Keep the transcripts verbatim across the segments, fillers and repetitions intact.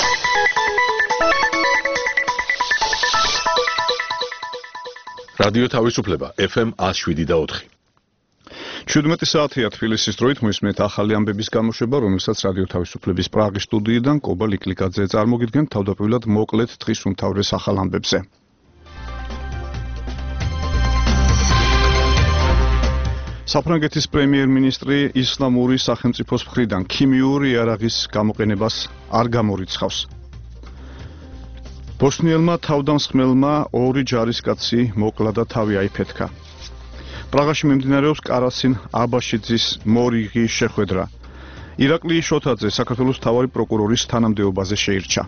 რადიო თავისუფლება ეფ ემ one oh seven და four. შვიდმეტი საათია თბილისის დროით მოისმენთ ახალი ამბების გამოშვება, რომელსაც რადიო თავისუფლების პრაღის სტუდიიდან კობა ლიკლიკაძე წარმოგიდგენთ თავდაპირველად მოკლედ დღის უმთავრეს ახალ ამბებზე. საფრანგეთის პრემიერ-მინისტრი ისლამური სახელმწიფოს მხრიდან ქიმიური იარაღის გამოყენებას არ გამორიცხავს. ბოსნიელმა თავდამსხმელმა ორი ჯარისკაცი მოკლა და თავი აიფეთქა. პრაღაში მიმდინარეობს კარასინ აბაშიძის მორიგი შეხვედრა. ირაკლი შოთაძე საქართველოს მთავარი პროკურორის თანამდებობაზე შეირჩა.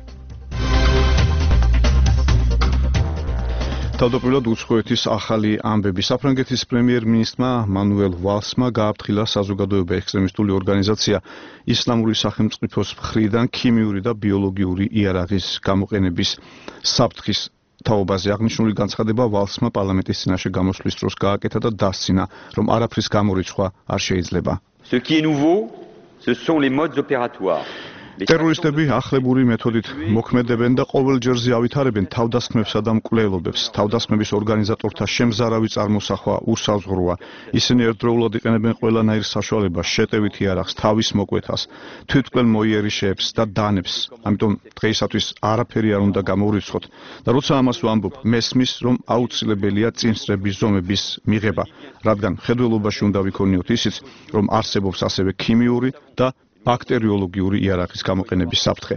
თავდაპირველად უცხოეთის ახალი ამბები. საფრანგეთის პრემიერ-მინისტრმა მანუელ ვალსმა გააფრთხილა საზოგადოება ექსტრემისტული ორგანიზაცია ისლამური სახელმწიფოს მხრიდან ქიმიური და ბიოლოგიური იარაღის გამოყენების საფრთხის თაობაზე. აღნიშნული განცხადება ვალსმა პარლამენტის წინაშე გამოსვლის დროს გააკეთა და დასცინა, რომ არაფრის გამორიცხვა არ შეიძლება. Ce qui est nouveau, ce sont les modes opératoires. ტერორისტები ახლებური მეთოდით მოქმედებენ და ყოველჯერზე ავითარებენ თავდასხმებსა და მკვლელობებს. თავდასხმების ორგანიზატორთა შემზარავი წარმოსახვა უსაზღვროა. ისინი ერთდროულად იყენებენ ყველანაირ საშუალებას, შეტევით იარაღს, თავის მოკვეთას, თვითმკვლელ მოიერიშეებს და დანებს. ამიტომ დღეისათვის არაფერი არ უნდა გამოვრიცხოთ და როცა ამას ვამბობ, მესმის, რომ აუცილებელია წინსწრების ზომების მიღება, რადგან ხედველობაში უნდა ვიქონიოთ ისიც, რომ არსებობს ასევე ქიმიური და ბაქტერიოლოგიური იარაღის გამოყენების საფრთხე.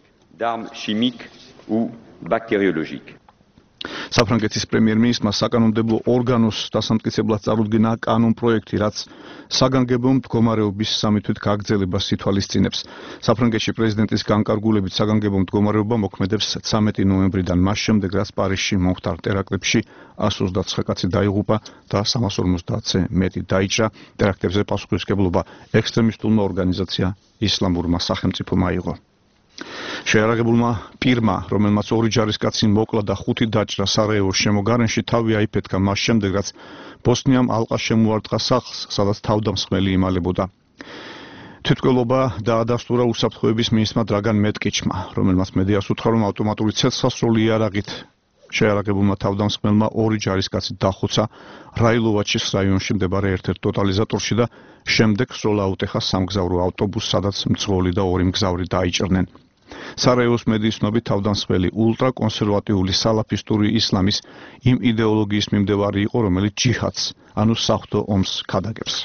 საფრანგეთის პრემიერ-მინისტრმა საკანონმდებლო ორგანოს დასამტკიცებლად წარუდგინა კანონპროექტი, რაც საგანგებო მდგომარეობის სამითვით გაგრძელებას ითვალისწინებს. საფრანგეთში პრეზიდენტის განკარგულებით საგანგებო მდგომარეობა მოქმედებს ცამეტი ნოემბრიდან, მას შემდეგ, რაც პარიზში მომხდარ ტერაქტებში one hundred twenty-nine კაცი დაიღუპა და სამას ორმოცდაათზე მეტი დაიჭრა. ტერაქტებზე პასუხისმგებლობა ექსტრემისტულმა ორგანიზაცია ისლამურმა სახელმწიფომ აიღო. შეიარაღებულმა პირმა, რომელმაც ორი ჯარისკაცი მოკლა და ხუთი დაჭრა სარაევოს შემოგარენში, თავი აიფეთქა მას შემდეგ, რაც ბოსნიამ ალყა შემოარტყა სახლს, სადაც თავდამსხმელი იმალებოდა. თვითმკვლელობა დაადასტურა უსაფრთხოების მინისტრმა დრაგან მეტკიჩმა, რომელმაც მედიას უთხრა, რომ ავტომატური ცეცხლსასროლი იარაღით შეიარაღებულმა თავდამსხმელმა ორი ჯარისკაცი დახოცა რაილოვაჩის რაიონში მდებარე ერთ-ერთ ტოტალიზატორში და შემდეგ სროლა აუტეხა სამგზავრო ავტობუსს, სადაც მძღოლი და ორი მგზავრი დაიჭრნენ. სარაევოს მედიის ცნობით თავდამსხმელი ულტრაკონსერვატიული სალაფისტური ისლამის იმ იდეოლოგიის მიმდევარი იყო, რომელიც ჯიჰადს, ანუ საღვთო ომს ქადაგებს.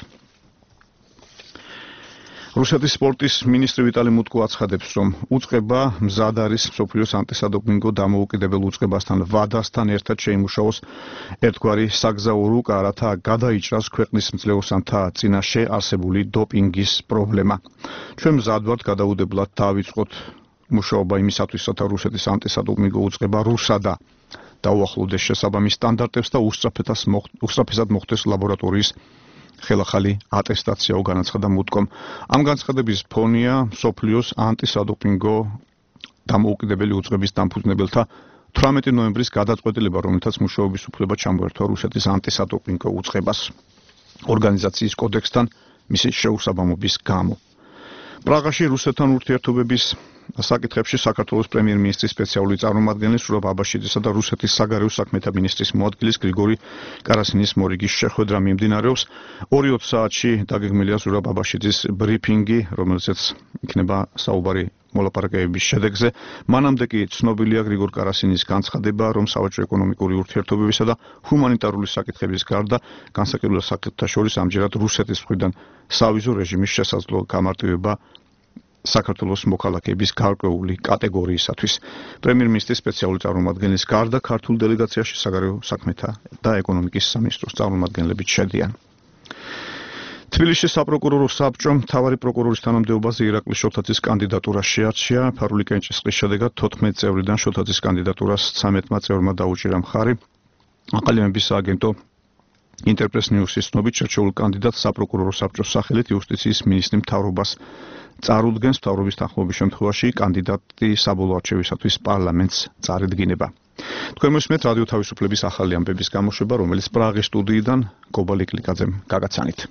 რუსეთის სპორტის მინისტრი ვიტალი მუტკო აცხადებს, რომ უწყება მზად არის მსოფლიოს ანტისადოპინგო დამოუკიდებელ უწყებასთან ვადასთან ერთად შეიმუშაოს ერთგვარი საგზაო რუკა, რათა გადაიჭრას ქვეყნის მძლეოსანთა წინაშე არსებული დოპინგის პრობლემა. ჩვენ მზად ვართ გადაუდებლად დავიწყოთ მუშაობა იმისათვის, რათა რუსეთის ანტისადოპინგო უწყება რუსადა დაუახლოვდეს შესაბამის სტანდარტებს და უსწრაფესად მოხდეს ლაბორატორიის ხელახალი ატესტაციაო, განაცხადა მუტკომ. ამ განცხადების ფონია მსოფლიოს ანტისადოპინგო დამოუკიდებელი უწყების დამფუძნებელთა თვრამეტი ნოემბრის გადაწყვეტილება, რომელთაც მუშაობის უფლება ჩამოერთვა რუსეთის ანტისადოპინგო უწყებას ორგანიზაციის კოდექსთან მისი შეუსაბამობის გამო. პრაღაში რუსეთთან ურთიერთობების საკითხებში საქართველოს პრემიერ-მინისტრის სპეციალური წარმომადგენელი სურაბ აბაშიძისა და რუსეთის საგარეო საქმეთა მინისტრის მოადგილის გრიგორი კარასინის მორიგის შეხვედრა მიმდინარეობს. ორი ოცდაათი საათში დაგეგმილია სურაბ აბაშიძის ბრიფინგი, რომელზეც იქნება საუბარი მოლაპარაკებების შედეგზე. მანამდე კი ცნობილია გრიგორ კარასინის განცხადება, რომ სავაჭრო ეკონომიკური ურთიერთობებისა და ჰუმანიტარული საკითხების გარდა განსაკუთრებულ საკითხთა შორის ამჯერად რუსეთის მხრიდან სავიზო რეჟიმის შესაძლო გამარტივება საქართველოს მოქალაქეების გარკვეული კატეგორიისათვის. პრემიერ-მინისტრის სპეციალური წარმომადგენლის გარდა ქართულ დელეგაციაში საგარეო საქმეთა და ეკონომიკის სამინისტროს წარმომადგენლები შედიან. თბილისის საპროკურორო საბჭომ მთავარი პროკურორის თანამდებობაზე ირაკლი შოთაძის კანდიდატურა შეარჩია. ფარული კენჭისყრის შედეგად თოთხმეტი წევრიდან შოთაძის კანდიდატურას ცამეტმა წევრმა დაუჭირა მხარი. აყალიბების სააგენტო ინტერპრეს ნიუსის ცნობით შერჩეულ კანდიდატს საპროკურორო საბჭოს სახელით იუსტიციის მინისტრი მთავრობას წარუდგენს. მთავრობის თანხმობის შემთხვევაში კანდიდატი საბოლოო არჩევისათვის პარლამენტს წარედგინება. თქვენ მოსმენთ რადიო თავისუფლების ახალი ამბების გამოშვება, რომელიც პრაღის სტუდიიდან კობა ლიკლიკაძემ გაგაცანით.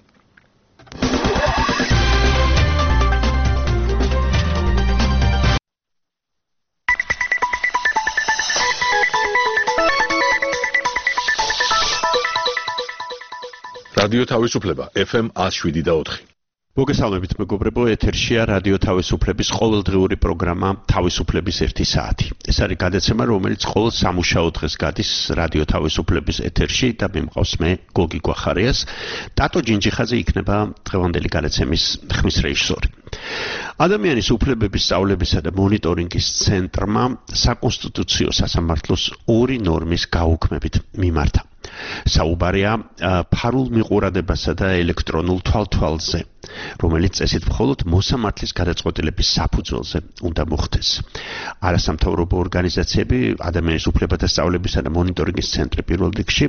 რადიო თავისუფლება ეფ ემ one oh seven point four. მოგესალმებით მეგობრებო, ეთერშია რადიო თავისუფლების ყოველდღიური პროგრამა თავისუფლების ერთი საათი. ეს არის გადაცემა, რომელიც ყოველ სამუშაო დღეს გადის რადიო თავისუფლების ეთერში და მე მყავს მე გოგი გვახარიას. ტატო ჯინჯიხაძე იქნება დღევანდელი გადაცემის ხმის რეჟისორი. ადამიანის უფლებების სწავლებისა და მონიტორინგის ცენტრმა საკონსტიტუციო სასამართლოს ორი ნორმის გაუქმებით მიმართა. საუბარია ფარულ მიყურადებასა და ელექტრონულ თვალთვალზე, რომელიც წესით მხოლოდ მოსამართლის გადაწყვეტილების საფუძველზე უნდა მოხდეს. არასამთავრობო ორგანიზაციები ადამიანის უფლებათა სწავლებისა და მონიტორინგის ცენტრი პირველ რიგში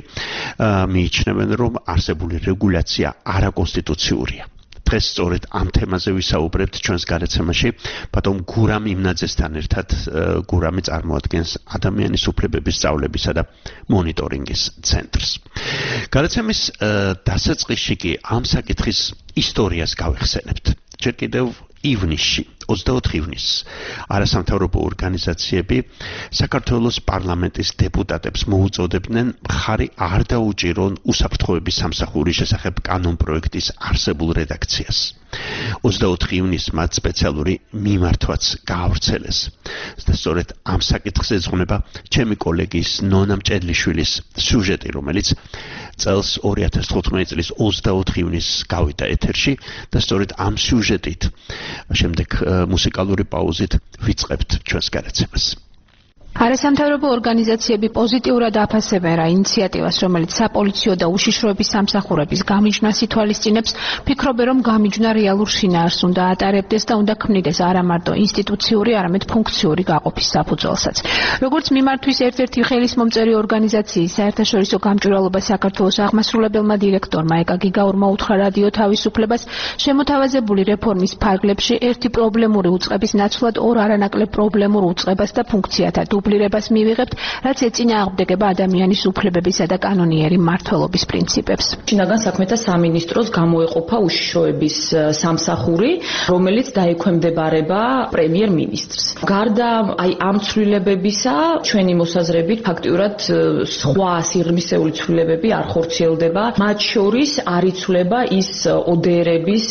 მიიჩნევენ, რომ არსებული რეგულაცია არაკონსტიტუციურია. დღეს სწორედ ამ თემაზე ვისაუბრებთ ჩვენს გადაცემაში. ბატონ გურამ იმნაძესთან ერთად. გურამი წარმოადგენს ადამიანის უფლებების სწავლებისა და მონიტორინგის ცენტრს. გადაცემის დასაწყისში კი ამ საკითხის ისტორიას გავიხსენებთ. ჯერ კიდევ ივნისში, ოცდაოთხ ივნისს, არასამთავრობო ორგანიზაციები საქართველოს პარლამენტის დეპუტატებს მოუწოდებდნენ მხარი არ დაუჭირონ უსაფრთხოების სამსახურის შესახებ კანონპროექტის არსებულ რედაქციას. ოცდაოთხ ივნისს მათ სპეციალური მიმართვაც გაავრცელეს. და სწორედ ამ საკითხს ეძღვნება ჩემი კოლეგის ნონა მჭედლიშვილის სიუჟეტი, რომელიც წელს ორი ათას თხუთმეტი წლის ოცდაოთხ ივნისს გავიდა ეთერში და სწორედ ამ სიუჟეტით შემდეგ მუსიკალური პაუზით ვიწყებთ ჩვენს გადაცემას. არასამთავრობო ორგანიზაციები პოზიტიურად აფასებენ რა ინიციატივას, რომელიც საპოლიციო და უშიშროების სამსახურების გამიჯვნას ითვალისწინებს, ფიქრობენ, რომ გამიჯვნა რეალურ შინაარსს უნდა ატარებდეს და უნდა ქმნიდეს არა მარტო ინსტიტუციური, არამედ ფუნქციური გაყოფის საფუძველსაც. როგორც მიმართვის ერთ-ერთი ხელისმომწერი ორგანიზაციის საერთაშორისო გამჭვირვალობა საქართველოს აღმასრულებელმა დირექტორმა ეკა გიგაურმა უთხრა რადიო თავისუფლებას, შემოთავაზებული რეფორმის ფარგლებში ერთი პრობლემური უწყების ნაცვლად ორ არანაკლებ პრობლემურ უწყებას და ფუნქციათა დუბლირებას მივიღებთ, რაც ეწინააღმდეგება ადამიანის უფლებებისა და კანონიერი მმართველობის პრინციპებს. შინაგან საქმეთა სამინისტროს გამოეყოფა უშიშროების სამსახური, რომელიც დაექვემდებარება პრემიერ-მინისტრს. გარდა აი ამ ცვლილებებისა, ჩვენი მოსაზრებით ფაქტიურად სხვა სიღრმისეული ცვლილებები არ ხორციელდება, მათ შორის არ იცვლება ის ო დე ერების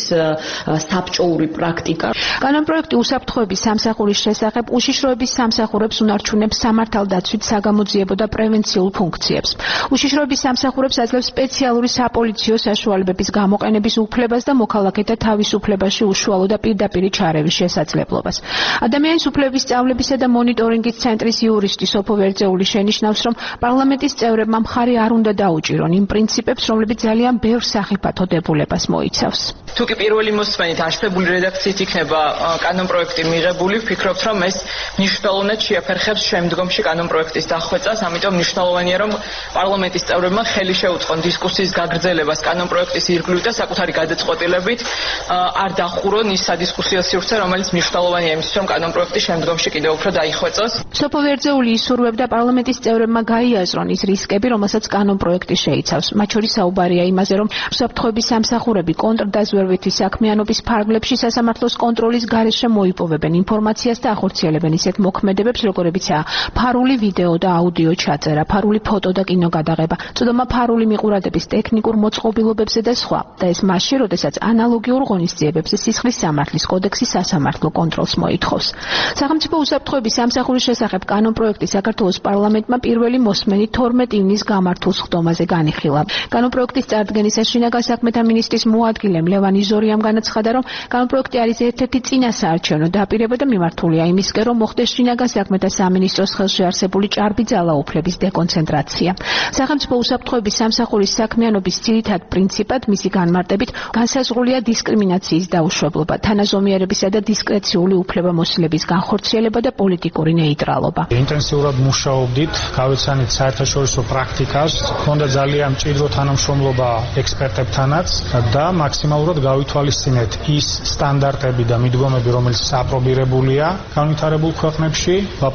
საბჭოური პრაქტიკა. კანონპროექტი უსაფრთხოების სამსახურის შესახებ უშიშროების სამსახურებს უნარჩუნებს სამართალდაცვით საგამოძიებო და პრევენციულ ფუნქციებს. უშიშროების სამსახურებს აძლევს სპეციალური საპოლიციო საშუალებების გამოყენების უფლებას და მოქალაქეთა თავისუფლებაში უშუალო და პირდაპირი ჩარევის შესაძლებლობას. ადამიანის უფლებების სწავლებისა და მონიტორინგის ცენტრის იურისტი სოფო ვერძეული შენიშნავს, რომ პარლამენტის წევრებმა მხარი არ უნდა დაუჭირონ იმ პრინციპებს, რომლებიც ძალიან ბევრ სახიფათო დებულებას მოიცავს. თუ კი პირველი მოსმენით აღშვებული რედაქციით იქნება კანონპროექტი მიღებული, ვფიქრობთ, რომ ეს მნიშვნელოვნად შეაფერხებს შემდგომში კანონპროექტის დახვეწას, ამიტომ მნიშვნელოვანია, რომ პარლამენტის წევრებმა ხელი შეუწყონ დისკუსიის გაგრძელებას კანონპროექტის ირგვლივ და საკუთარი გადაწყვეტილებით არ დახურონ ის სადისკუსიო სივრცე, რომელიც მნიშვნელოვანია იმისთვის, რომ კანონპროექტი შემდგომში კიდევ უფრო დაიხვეწოს. სოფო ვერძეული ისურვებდა პარლამენტის წევრებმა გაიაზრონ ის რისკები, რომელსაც კანონპროექტი შეიცავს. მათ შორის საუბარია იმაზე, რომ უსაფრთხოების სამსახურები კონტრდაზვერვითი საქმიანობის ფარგლებში სასამართლოს კონტროლის გარეშე მოიპოვებენ ინფორმაციას და ახორციელებენ ისეთ მოქმედებებს, როგორებიცაა ფარული ვიდეო და აუდიო ჩაწერა, ფარული ფოტო და კინო გადაღება, წოდომა ფარული მიყურადების ტექნიკურ მოწყობილობებზე და სხვა. და ეს მასში, როდესაც ანალოგიურ ღონისძიებებზე სისხლის სამართლის კოდექსი სასამართლო კონტროლს მოითხოვს. სახელმწიფო უსაფრთხოების სამსახურის შესახებ კანონპროექტი საქართველოს პარლამენტმა პირველი მოსმენით თორმეტ ივნისს გამართულ სხდომაზე განიხილა. კანონპროექტის წარდგენისას შინაგან საქმეთა მინისტრის მოადგილემ ლევან იზორიამ განაცხადა, რომ კანონპროექტი არის ერთ-ერთი წინასაარჩევნო დაპირება და მიმართულია იმისკენ, რომ მოხდეს შინაგან საქმეთა სამინისტროს ხელში არსებული ჭარბი ძალაუფლების დეკონცენტრაცია. სახელმწიფო უსაფრთხოების სამსახურის საქმიანობის ძირითად პრინციპად მისი განმარტებით განსაზღვრულია დისკრიმინაციის დაუშვებლობა, თანაზომიერებისა და დისკრეციული უფლებამოსილების განხორციელება და პოლიტიკური ნეიტრალობა. ინტენსიურად მუშაობდით, გავეცანით საერთაშორისო პრაქტიკას, ჰქონდა ძალიან მჭიდრო თანამშრომლობა ექსპერტებთანაც და მაქსიმალურად გავითვალისწინეთ ის სტანდარტები და მიდგომები, რომელიც საპრობირებულია განვითარებულ ქვეყნებში. ლაპარაკია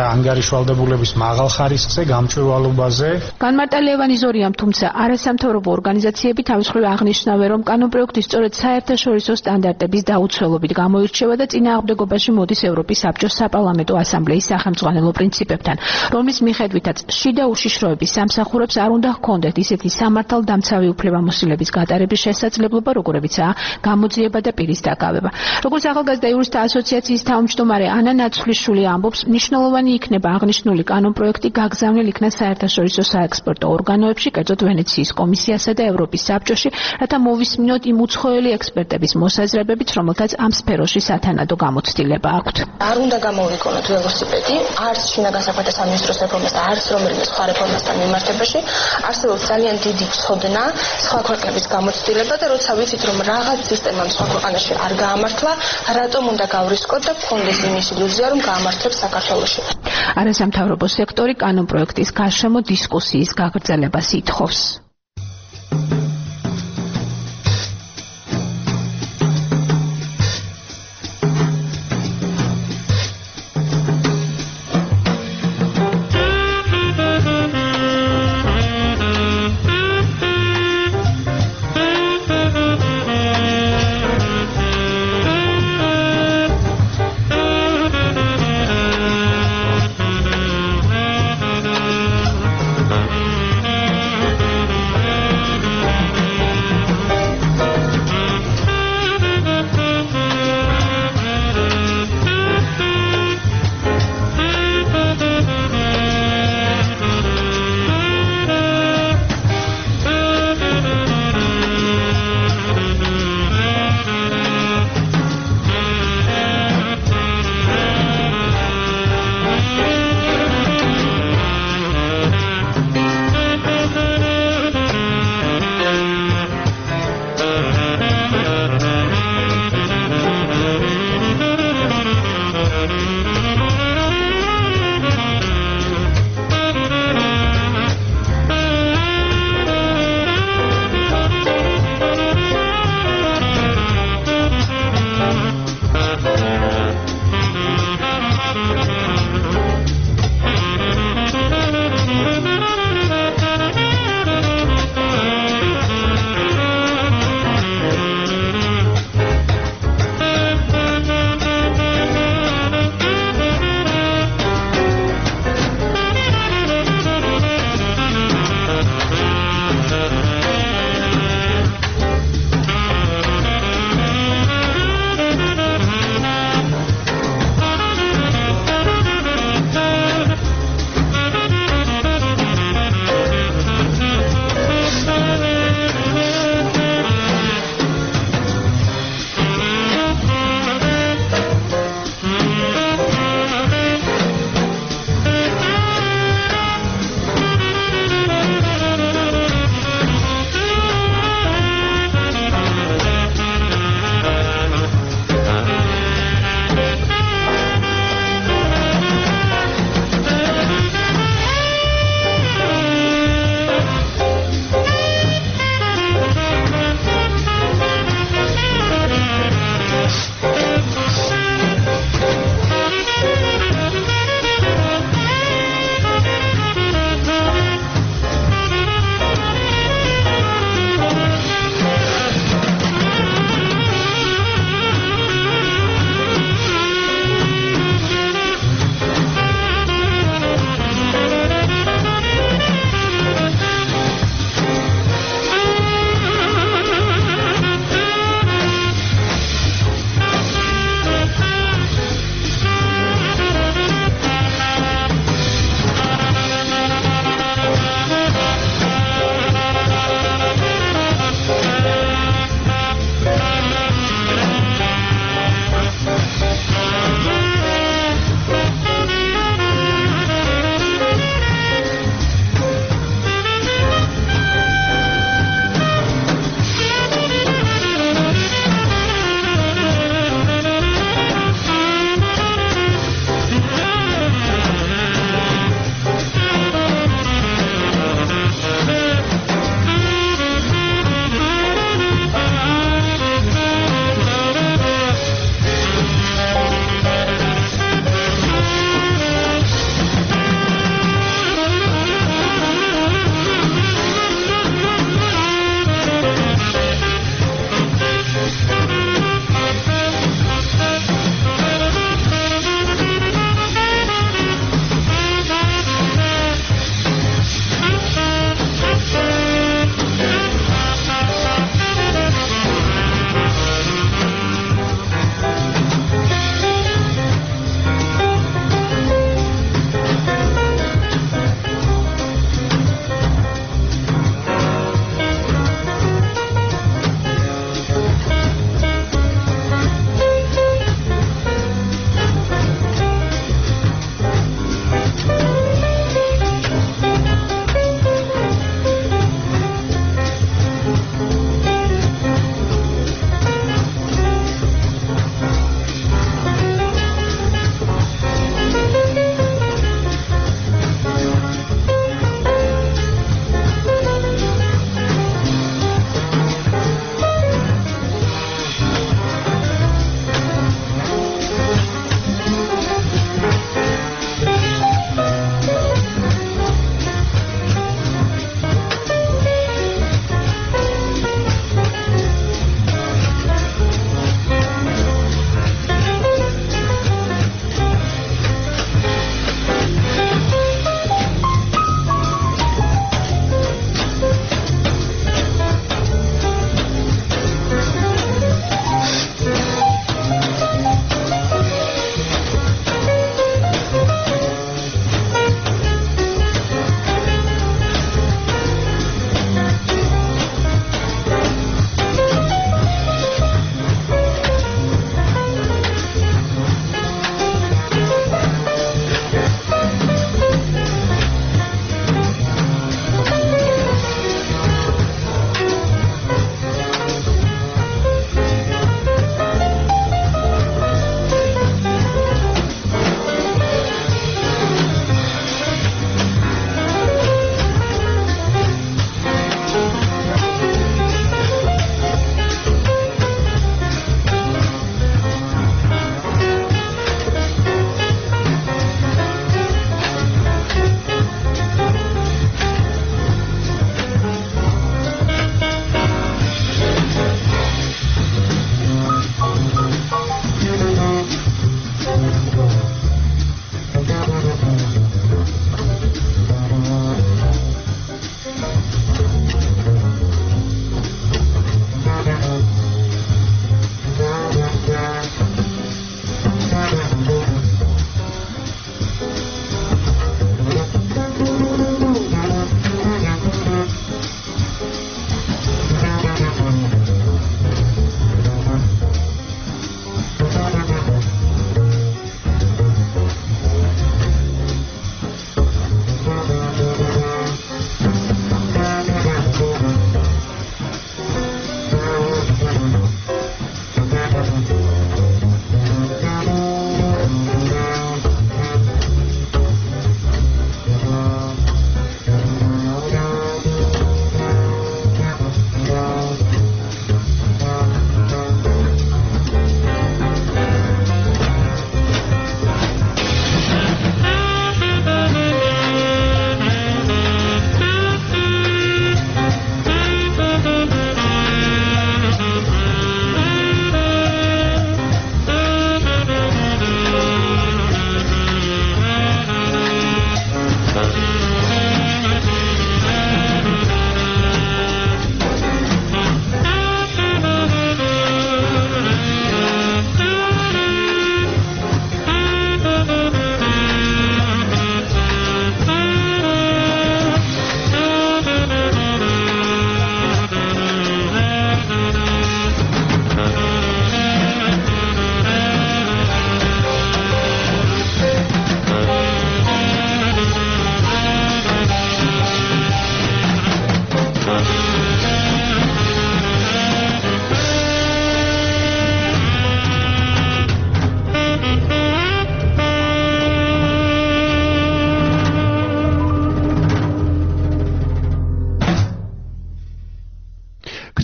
ანგარიშვალდებულების მაღალ ხარისხზე, გამჭვირვალობაზე. განმარტალევანი ზორიამ, თუმცა არასამთავრობო ორგანიზაციები თავის მხრივ აღნიშნავენ, რომ კანონპროექტი სწორედ საერთაშორისო სტანდარტების დაუცველობით გამოირჩევა და წინააღმდეგობაში მოდის ევროპის საბჭოს საპარლამენტო ასამბლეის სახელმძღვანელო პრინციპებთან, რომლის მიხედვითაც შიდა უშიშროების სამსახურებს არ უნდა ჰქონდეთ ისეთი სამართალდამცავი უფლებამოსილების გატარების შესაძლებლობა, როგორებიცაა გამოძიება და პირის დაკავება. როგორც ახალგაზრდა იურისტთა ასოციაციის თავმჯდომარე ანა ნაცვლიშვილი ამბობს, მნიშვნელოვანი იქნება აღნიშნული კანონპროექტი გაგზავნილ იქნა საერთაშორისო საექსპორტო ორგანოებში, კერძოდ ვენეციის კომისიასა და ევროპის საბჭოში, რათა მოვისმინოთ იმ უცხოელი ექსპერტების მოსაზრებებით, რომელთაც ამ სფეროში სათანადო გამოცდილება აქვთ. არ უნდა გამოვიყენოთ ველოსიპედი, არც შინაგან საქმეთა სამინისტროს რეფორმას და არც რომელიმე სხვა რეფორმასთან მიმართებაში, არსებობს ძალიან დიდი ცოდნა, სხვა ქვეყნების გამოცდილება და როცა ვიცით, რომ რაღაც სისტემამ სხვა ქვეყანაში არ გაამართლა, რატომ უნდა გავრისკოთ და გქონდეს იმის ილუზია, რომ გაამართლებს საქართველოში. არასამთავრობო სექტორი კანონპროექტის გარშემო დისკუსიის გაგრძელებას ითხოვს.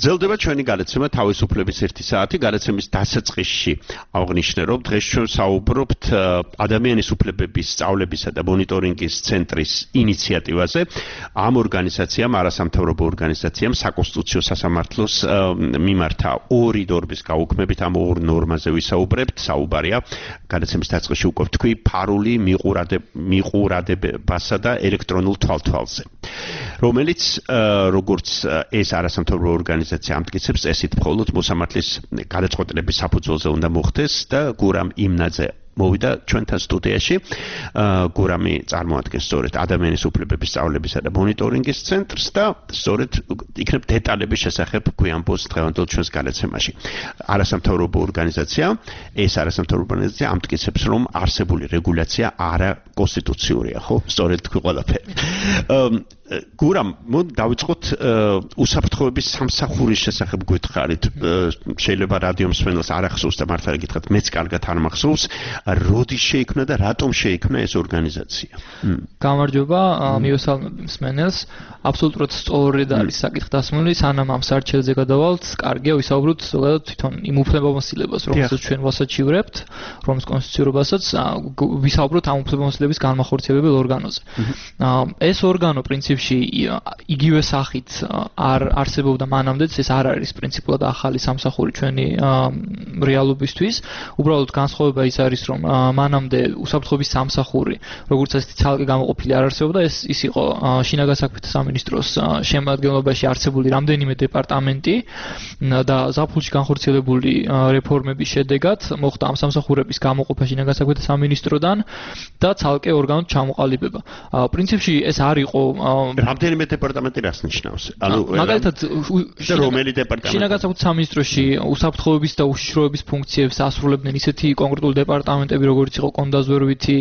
გრძელდება ჩვენი გადაცემა თავისუფლების ერთი საათი. გადაცემის დასაწყისში აღნიშნე, რომ დღეს ჩვენ საუბრობთ ადამიანის უფლებების სწავლებისა და მონიტორინგის ცენტრის ინიციატივაზე. ამ ორგანიზაციამ, არასამთავრობო ორგანიზაციამ საკონსტიტუციო სასამართლოს მიმართა ორი ნორმის გაუქმებით ამ ორ ნორმაზე ვისაუბრებთ. საუბარია გადაცემის დასაწყისში უკვე ვთქვი ფარული მიყურადებასა და ელექტრონულ თვალთვალზე, რომელიც როგორც ეს არასამთავრობო ორგანიზაცია ამტკიცებს, წესით მხოლოდ მოსამართლის გადაწყვეტილების საფუძველზე უნდა მოხდეს და გურამ იმნაძე მოვიდა ჩვენთან სტუდიაში. გურამი წარმოადგენს სწორედ ადამიანის უფლებების სწავლებისა და მონიტორინგის ცენტრს და სწორედ იქნებ დეტალების შესახებ გვიამბობს დღევანდელ ჩვენს გადაცემაში. არასამთავრობო ორგანიზაცია, ეს არასამთავრობო ორგანიზაცია ამტკიცებს, რომ არსებული რეგულაცია არაკონსტიტუციურია, ხო? სწორედ თქვი ყველაფერი. გურამ, მოდ დავიწყოთ უსაფრთხოების სამსახურის შესახებ გითხარით. შეიძლება რადიო მსმენელს არ ახსოვს და მართლა გითხრათ, მეც კარგად არ მახსოვს. როდი შეიქმნა და რატომ შეიქმნა ეს ორგანიზაცია? გამარჯობა, მიესალმები მსმენელს. აბსოლუტურად სწორედ არის საკითხი დასმული, სანამ ამ სარჩელზე გადავალთ, კარგია ვისაუბროთ ზოგადად თვითონ იმ უფლებამოსილებას, რომელსაც ჩვენ ვასაჩივრებთ, რომლის კონსტიტუციურობასაც ვისაუბროთ ამ უფლებამოსილების განმახორციელებელ ორგანოზე. ეს ორგანო პრინციპში იგივე სახით არ არსებობდა მანამდეც, ეს არ არის პრინციპულად ახალი სამსახური ჩვენი რეალობისთვის. უბრალოდ განსხვავება ის არის, რომ მანამდე უსაფრთხოების სამსახური, როგორც ასეთი ცალკე გამოყოფილი არ არსებობდა, ეს ის იყო შინაგან საქმეთა სამინისტროს შემადგენლობაში არსებული რამდენიმე დეპარტამენტი და ზაფხულში განხორციელებული რეფორმების შედეგად მოხდა ამ სამსახურების გამოყოფა შინაგან საქმეთა სამინისტროდან და ცალკე ორგანოდ ჩამოყალიბება. პრინციპში ეს არ იყო რამდენიმე დეპარტამენტი რას ნიშნავს? ანუ მაგალითად რომელი დეპარტამენტი? შინაგან საქმეთა სამინისტროში უსაფრთხოების და უშიშროების ფუნქციებს ასრულებდნენ ისეთი კონკრეტული დეპარტამენტები, როგორც იყო კონდაზვერვითი,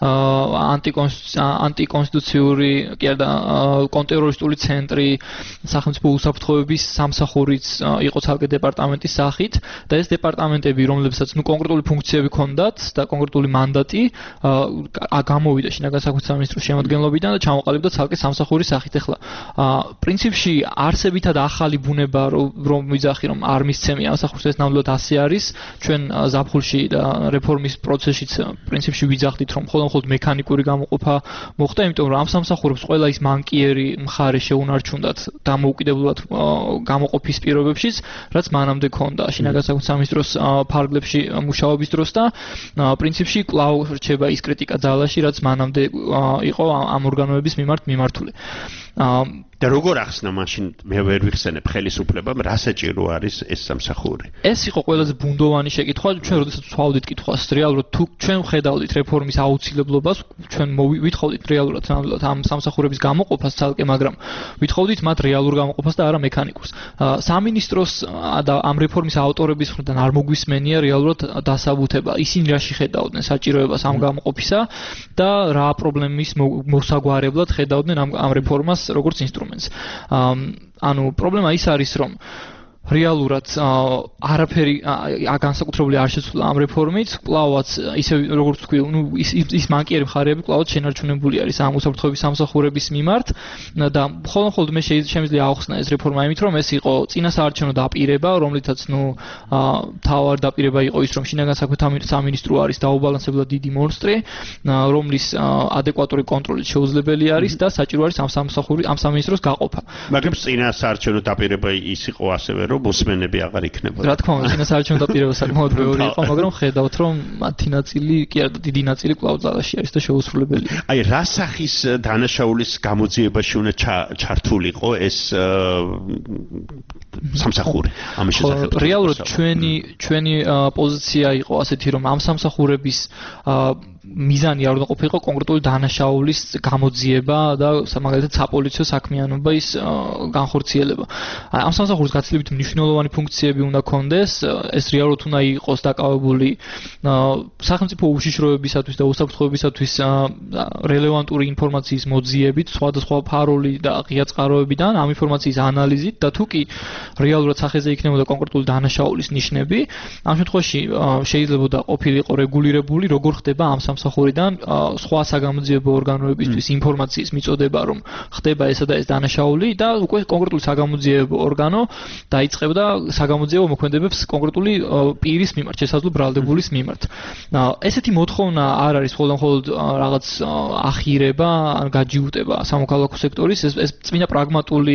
ანტიკონსტიტუციური, კი არა, კონტრტერორისტული ცენტრი, სახელმწიფო უსაფრთხოების სამსახურიც იყო ცალკე დეპარტამენტის სახით და ეს დეპარტამენტები, რომლებსაც ნუ კონკრეტული ფუნქციები ჰქონდათ და კონკრეტული მანდატი, გამოვიდა შინაგან საქმეთა სამინისტროს შემადგენლობიდან და ჩამოყალიბდა ცალკე სამსახურის სახით. ახლა პრინციპში არსებითად ახალი ბუნება რომ ვიძახი, რომ არ მისცემია სამსახურს, ეს ნამდვილად ასე არის. ჩვენ ზაფხულში და რეფორმის პროცესშიც პრინციპში ვიძახდით, რომ მხოლოდ მექანიკური გამოყოფა მოხდა, იმიტომ რომ ამ სამსახურებს ყველა ის მანკიერი მხარე შეუნარჩუნდათ დამოუკიდებლად გამოყოფის პირობებშიც, რაც მანამდე ჰქონდა შინაგან საქმეთა სამინისტროს ფარგლებში მუშაობის დროს და პრინციპში კვლავ რჩება ის კრიტიკა ძალაში, რაც მანამდე იყო ამ ორგანოების მიმართ მიმართული. და როგორ ახსნა მაშინ მე ვერ ვიხსენებ ხელისუფლებამ რა საჭირო არის ეს სამსახური? ეს იყო ყველაზე ბუნდოვანი შეკითხვა, ჩვენ როდესაც ვსვავდით კითხვას, რეალურად თუ ჩვენ ვხედავდით რეფორმის აუცილებლობას, ჩვენ ვითხოვდით რეალურად ნამდვილად ამ სამსახურების გამოყოფას ცალკე, მაგრამ ვითხოვდით მათ რეალურ გამოყოფას და არა მექანიკურს. სამინისტროს და ამ რეფორმის ავტორების მხრიდან არ მოგვისმენია რეალურად დასაბუთება, ისინი რაში ხედავდნენ საჭიროებას ამ გამოყოფისა და რა პრობლემის მოსაგვარებლად ხედავდნენ ამ ამ რეფორმას როგორც ინსტრუმენტს. ანუ პრობლემა ის არის, რომ რეალურად არაფერი განსაკუთრებული არ შეცვლა ამ რეფორმით, კვლავაც ისე როგორც თქვი, ნუ ის ის მანკიერი მხარეები კვლავაც შენარჩუნებული არის ამ უსაფრთხოების სამსახურების მიმართ და მხოლოდ მე შემიძლია ავხსნა ეს რეფორმა იმით, რომ ეს იყო წინასაარჩევნო დაპირება, რომლითაც ნუ თავარ დაპირება იყო ის, რომ შინაგან საქმეთა სამინისტრო არის დაუბალანსებლად დიდი მონსტრი, რომლის ადეკვატური კონტროლი შეუძლებელი არის და საჭირო არის ამ სამსახური ამ სამინისტროს გაყოფა. მაგრამ წინასაარჩევნო დაპირება ის იყო ასევე, რომ მოსმენები აღარ იქნებოდა. რა თქმა უნდა, წინასაარჩევნო დაპირება საკმაოდ ბევრი იყო, მაგრამ ხედავთ, რომ მათი ნაწილი, კი არა, დიდი ნაწილი კვლავ ძალაში არის და შეუსრულებელი. აი, რა სახის დანაშაულის გამოძიებაში უნდა ჩართულიყო ეს სამსახური? ამის შესახებ. რეალურად ჩვენი ჩვენი პოზიცია იყო ასეთი, რომ ამ სამსახურების მიზანი არ უნდა ყოფილიყო კონკრეტული დანაშაულის გამოძიება და მაგალითად საპოლიციო საქმიანობის განხორციელება. ამ სამსახურს გაცილებით მნიშვნელოვანი ფუნქციები უნდა ჰქონდეს, ეს რეალურად უნდა იყოს დაკავებული სახელმწიფო უშიშროებისათვის და უსაფრთხოებისათვის რელევანტური ინფორმაციის მოძიებით, სხვადასხვა ფარული და ღია წყაროებიდან, ამ ინფორმაციის ანალიზით და თუ კი რეალურად სახეზე იქნებოდა კონკრეტული დანაშაულის ნიშნები, ამ შემთხვევაში შეიძლება ყოფილიყო რეგულირებული, როგორ ხდება ამ სამსახურიდან სხვა საგამოძიებო ორგანოებისთვის ინფორმაციის მიწოდება, რომ ხდება ესა და ეს დანაშაული და უკვე კონკრეტული საგამოძიებო ორგანო დაიწყებდა საგამოძიებო მოქმედებებს კონკრეტული პირის მიმართ, შესაძლო ბრალდებულის მიმართ. ესეთი მოთხოვნა არ არის მხოლოდ რაღაც ახირება, ან გაჯიუტება სამოქალაქო სექტორის, ეს ეს წმინდა პრაგმატული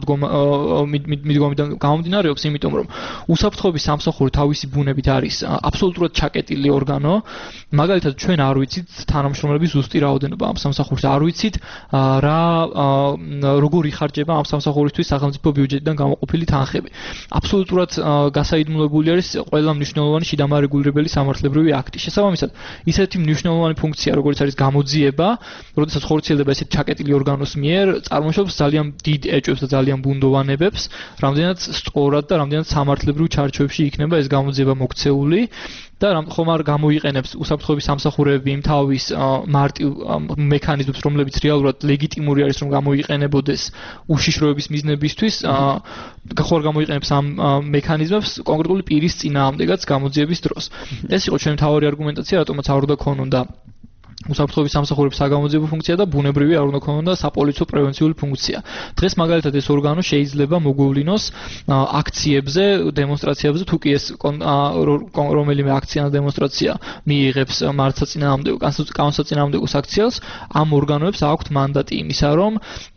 მიდგომიდან გამომდინარეობს, იმიტომ რომ უსაფრთხოების სამსახური თავისი ბუნებით არის აბსოლუტურად ჩაკეტილი ორგანო. მაგალითად, ჩვენ არ ვიცით თანამშრომლების ზუსტი რაოდენობა ამ სამსახურს, არ ვიცით რა როგორ იხარჯება ამ სამსახურისთვის სახელმწიფო ბიუჯეტიდან გამოყოფილი თანხები. აბსოლუტურად გასაიდუმლოებული არის ყველა მნიშვნელოვანი შიდამ არეგულირებელი სამართლებრივი აქტი. შესაბამისად, ისეთი მნიშვნელოვანი ფუნქცია, როგორც არის გამოძიება, როდესაც ხორციელდება ესეთ ჩაკეტილი ორგანოს მიერ, წარმოშობს ძალიან დიდ ეჭვებს და ძალიან ბუნდოვანებებს, რამდენად სწორად და რამდენად სამართლებრივ ჩარჩოებში იქნება ეს გამოძიება მოქცეული. და ხომ არ გამოიყენებს უსაფრთხოების სამსახურები იმ თავის მარტივ მექანიზმებს, რომლებიც რეალურად ლეგიტიმური არის, რომ გამოიყენებოდეს უშიშროების მიზნებისთვის, ხო არ გამოიყენებს ამ მექანიზმებს კონკრეტული პირის წინააღმდეგაც გამოძიების დროს. ეს იყო ჩვენი მთავარი არგუმენტაცია, რატომაც არ უნდა ქონოდა უსაფრთხოების სამსახურების საგამოძიებო ფუნქცია და ბუნებრივი არ უნდა ქონოდა საპოლიციო პრევენციული ფუნქცია. დღეს მაგალითად ეს ორგანო შეიძლება მოგვევლინოს აქციებზე, დემონსტრაციებზე, თუ კი ეს რომელიმე აქცია და დემონსტრაცია მიიღებს მართლსაწინააღმდეგო კანონსაწინააღმდეგო აქციას, ამ ორგანოებს აქვთ მანდატი იმისა, რომ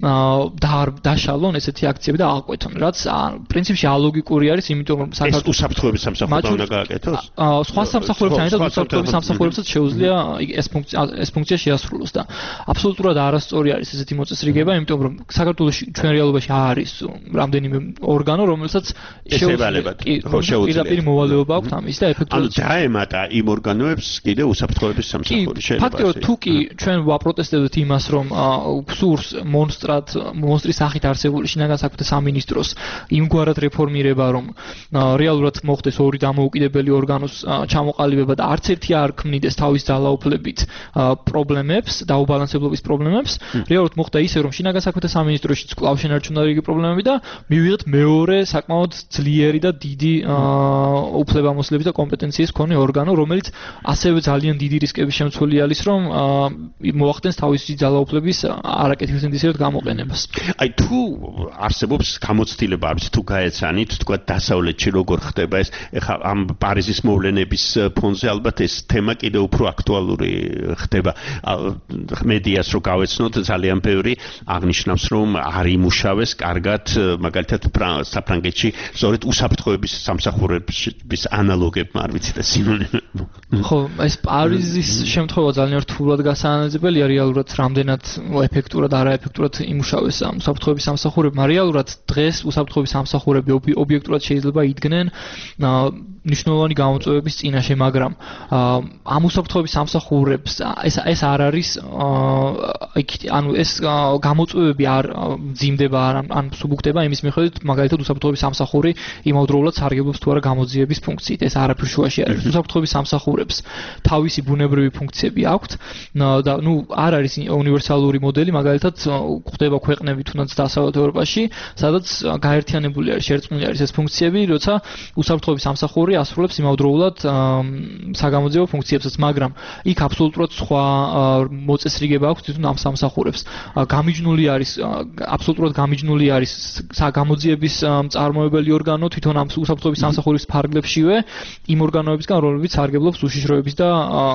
დაშალონ ესეთი აქციები და აყვეთონ, რაც პრინციპში ალოგიკური არის, იმიტომ რომ საქართველოს უსაფრთხოების სამსახურს უნდა გააკეთოს. სხვა სამსახურებთან ერთად უსაფრთხოების სამსახურებსაც შეუძლია ეს ფუნქცია ეს ფუნქცია შეასრულოს და აბსოლუტურად არასწორი არის ესეთი მოწესრიგება, იმიტომ რომ საქართველოში ჩვენ რეალობაში არის რამდენიმე ორგანო, რომელსაც შეუძლია პირდაპირ მოვალეობა აქვს ამის და ეფექტურად დაემატა იმ ორგანოებს კიდე უსაფრთხოების სამსახური შეიძლება. ფაქტია, თუ კი ჩვენ ვაპროტესტებთ იმას, რომ სურს მონსტრად, მონსტრის სახით არსებული შინაგან საქმეთა სამინისტროს იმგვარად რეფორმირება, რომ რეალურად მოხდეს ორი დამოუკიდებელი ორგანოს ჩამოყალიბება და არც ერთი არ ქმნიდეს თავის ძალაუფლებით პრობლემებს, დაუბალანსებლობის პრობლემებს. რეალურად მოხდა ისე, რომ შინაგან საქმეთა სამინისტროშიც კვლავ შენარჩუნდა რიგი პრობლემები და მივიღეთ მეორე საკმაოდ ძლიერი და დიდი უფლებამოსილების და კომპეტენციის მქონე ორგანო, რომელიც ასევე ძალიან დიდი რისკების შემცველი არის, რომ მოახდენს თავისი ძალაუფლების არაკეთილსინდისიერად გამოყენებას. აი თუ არსებობს გამოცდილება, არ ვიცი თუ გაეცანით, თქვა დასავლეთში როგორ ხდება ეს, ეხლა ამ პარიზის მოვლენების ფონზე ალბათ ეს თემა კიდევ უფრო აქტუალური ხდება. მედიას რო გავეცნოთ, ძალიან ბევრი აღნიშნავს, რომ არ იმუშავეს კარგად, მაგალითად საფრანგეთში სწორედ უსაფრთხოების სამსახურების ანალოგებმა, არ ვიცი და სინონიმები. ხო, ეს პარიზის შემთხვევა ძალიან რთულად გასაანაძებელია, რეალურად რამდენად ეფექტურად, არაეფექტურად იმუშავეს ამ უსაფრთხოების სამსახურებმა. რეალურად დღეს უსაფრთხოების სამსახურები ობიექტურად შეიძლება იდგნენ მნიშვნელოვანი გამოწვევების წინაშე, მაგრამ ამ უსაფრთხოების სამსახურებს ეს ეს არ არის ანუ ეს გამოწვევები არ მძიმდება ან სუბუქდება იმის მიხედვით, მაგალითად უსაფრთხოების სამსახური იმავდროულად სარგებლობს თუ არა გამოძიების ფუნქციით. ეს არაფერ შუაში არის. უსაფრთხოების სამსახურებს თავისი ბუნებრივი ფუნქციები აქვთ და ნუ არ არის უნივერსალური მოდელი, მაგალითად ხდება ქვეყნები თუნდაც დასავლეთ ევროპაში, სადაც გაერთიანებული არის, შერწყმული არის ეს ფუნქციები, როცა უსაფრთხოების სამსახური ასრულებს იმავდროულად საგამოძიებო ფუნქციებსაც, მაგრამ იქ აბსოლუტურად სხვა მოწესრიგება აქვს თვითონ ამ სამსახურებს. გამიჯნული არის, აბსოლუტურად გამიჯნული არის საგამოძიების მწარმოებელი ორგანო თვითონ ამ უსაფრთხოების სამსახურის ფარგლებშივე იმ ორგანოებისგან, რომლებიც სარგებლობს უშიშროების და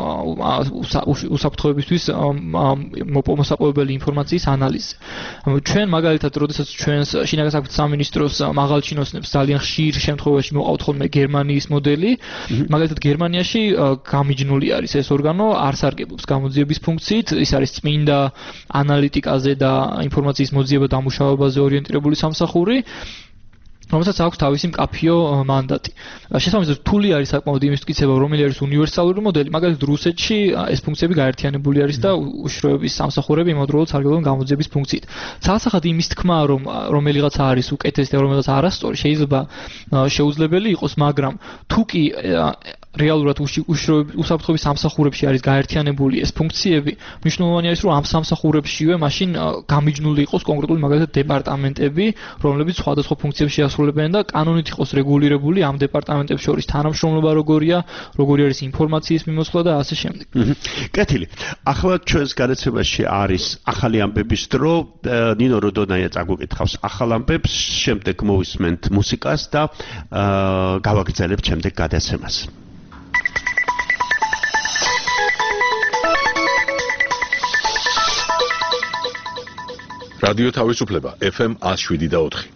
უსაფრთხოებისთვის მოსაპოვებელი ინფორმაციის ანალიზზე. ჩვენ მაგალითად, როდესაც ჩვენს შინაგან საქმეთა სამინისტროს მაღალჩინოსნებს ძალიან ხშირ შემთხვევაში მოყავთ ხოლმე გერმანიის მოდელი, მაგალითად გერმანიაში გამიჯნული არის ეს ორგანო, არ სარგებლობს გამოძიების ფუნქციით, ის არის წმინდა ანალიტიკაზე და ინფორმაციის მოძიება დამუშავებაზე ორიენტირებული სამსახური, რომელსაც აქვს თავისი მკაფიო მანდატი. შესაბამისად, რთული არის საკმაოდ იმის მტკიცება, რომელი არის უნივერსალური მოდელი, მაგალითად რუსეთში ეს ფუნქციები გაერთიანებული არის და უშიშროების სამსახურები იმავდროულად სარგებლობენ გამოძიების ფუნქციით. ცალსახად იმის თქმა, რომ რომელიღაცა არის უკეთესი და რომელიღაცა არასწორი, შეიძლება შეუძლებელი იყოს, მაგრამ თუ კი რეალურად უსაფრთხოების სამსახურებში არის გაერთიანებული ეს ფუნქციები, მნიშვნელოვანი არის, რომ ამ სამსახურებშივე მაშინ გამიჯნული იყოს კონკრეტული მაგალითად დეპარტამენტები, რომლებიც სხვადასხვა ფუნქციებს შეასრულებენ. ასრულებენ და კანონით იყოს რეგულირებული ამ დეპარტამენტებს შორის თანამშრომლობა როგორია, როგორი არის ინფორმაციის მიმოსვლა და ასე შემდეგ. კეთილი. ახლა ჩვენს გადაცემაში არის ახალი ამბების დრო. ნინო როდონაია წაგვიკითხავს ახალ ამბებს, შემდეგ მოვისმენთ მუსიკას და გავაგრძელებთ შემდეგ გადაცემას. რადიო თავისუფლება ეფ ემ one oh seven და four.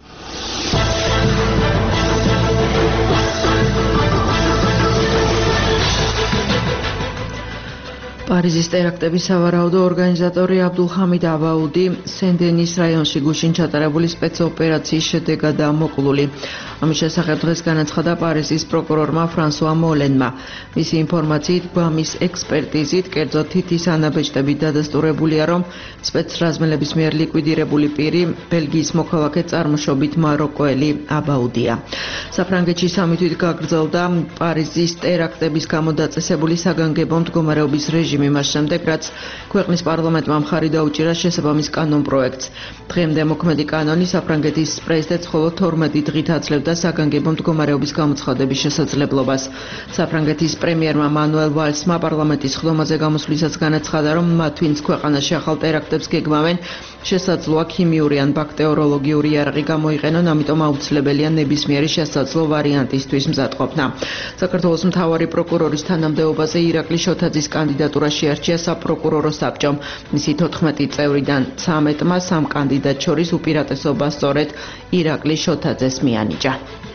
პარიზის ტერაქტების სავარაუდო ორგანიზატორი აბდულჰამიდ აბაუდი სენ-დენის რაიონში გუშინ ჩატარებული სპეცოპერაციის შედეგად მოკლული. ამის შესახებ დღეს განაცხადა პარიზის პროკურორმა ფრანსუა მოლენმა. მისი ინფორმაციით, ბამის ექსპერტიზით, კერძოდ თითის ანაბეჭდებით დადასტურებულია, რომ სპეცრაზმელების მიერ ლიკვიდირებული პირი ბელგიის მოქალაქე წარმოშობით მაროკოელი აბაუდია. საფრანგეთში სამი თვით გაგრძელდა პარიზის ტერაქტების გამო დაწესებული საგანგებო მდგომარეობის რეჟიმი. იმას შემდეგ, რაც ქვეყნის პარლამენტმა მხარი დაუჭირა შესაბამის კანონ პროექტს. დღემდე მოქმედი კანონი საფრანგეთის პრეზიდენტს მხოლოდ თორმეტი დღით აძლევდა საგანგებო მდგომარეობის გამოცხადების შესაძლებლობას. საფრანგეთის პრემიერმა მანუელ ვალსმა პარლამენტის ხდომაზე გამოსვლისას განაცხადა, რომ მათ ვინც ქვეყანაში ახალ ტერაქტებს გეგმავენ, შესაძლოა ქიმიური ან ბაქტერიოლოგიური იარაღი გამოიყენონ, ამიტომ აუცილებელია ნებისმიერი შესაძლო ვარიანტისთვის მზადყოფნა. საქართველოს მთავარი პროკურორის თანამდებობაზე ირაკლი შოთაძის კანდიდატურა შეარჩია საპროკურორო საბჭომ. მისი თოთხმეტი წევრიდან ცამეტმა სამ კანდიდატს შორის უპირატესობა სწორედ ირაკლი შოთაძეს მიანიჭა.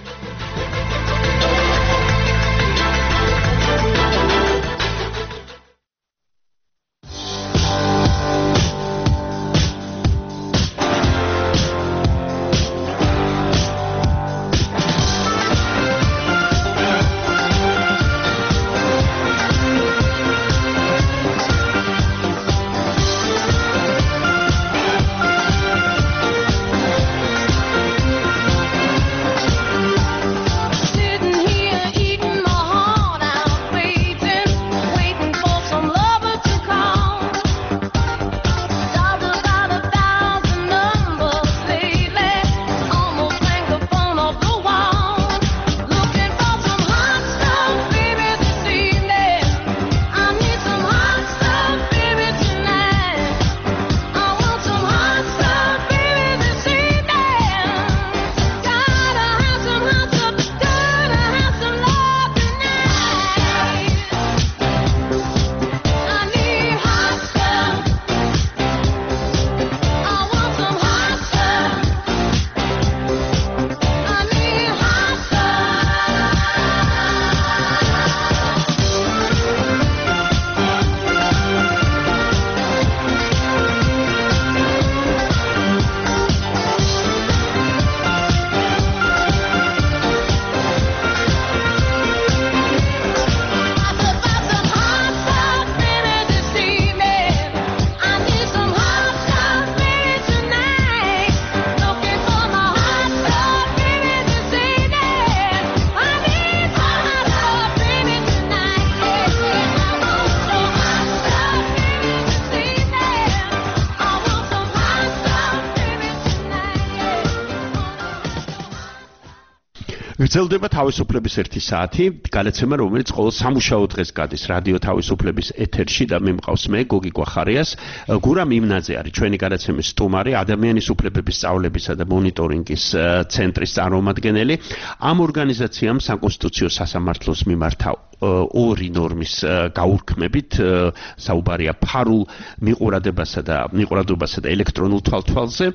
გრძელდება თავისუფლების ერთი საათი, გადაცემა, რომელიც ყოველ სამუშაო დღეს გადის რადიო თავისუფლების ეთერში და მე მყავს მე გოგი გვახარიას. გურამ იმნაძე არის ჩვენი გადაცემის სტუმარი, ადამიანის უფლებების სწავლებისა და მონიტორინგის ცენტრის წარმომადგენელი. ამ ორგანიზაციამ საკონსტიტუციო სასამართლოს მიმართა ორი ნორმის გაურქმებით, საუბარია ფარულ მიყურადებასა და მიყურადობასა და ელექტრონულ თვალთვალზე,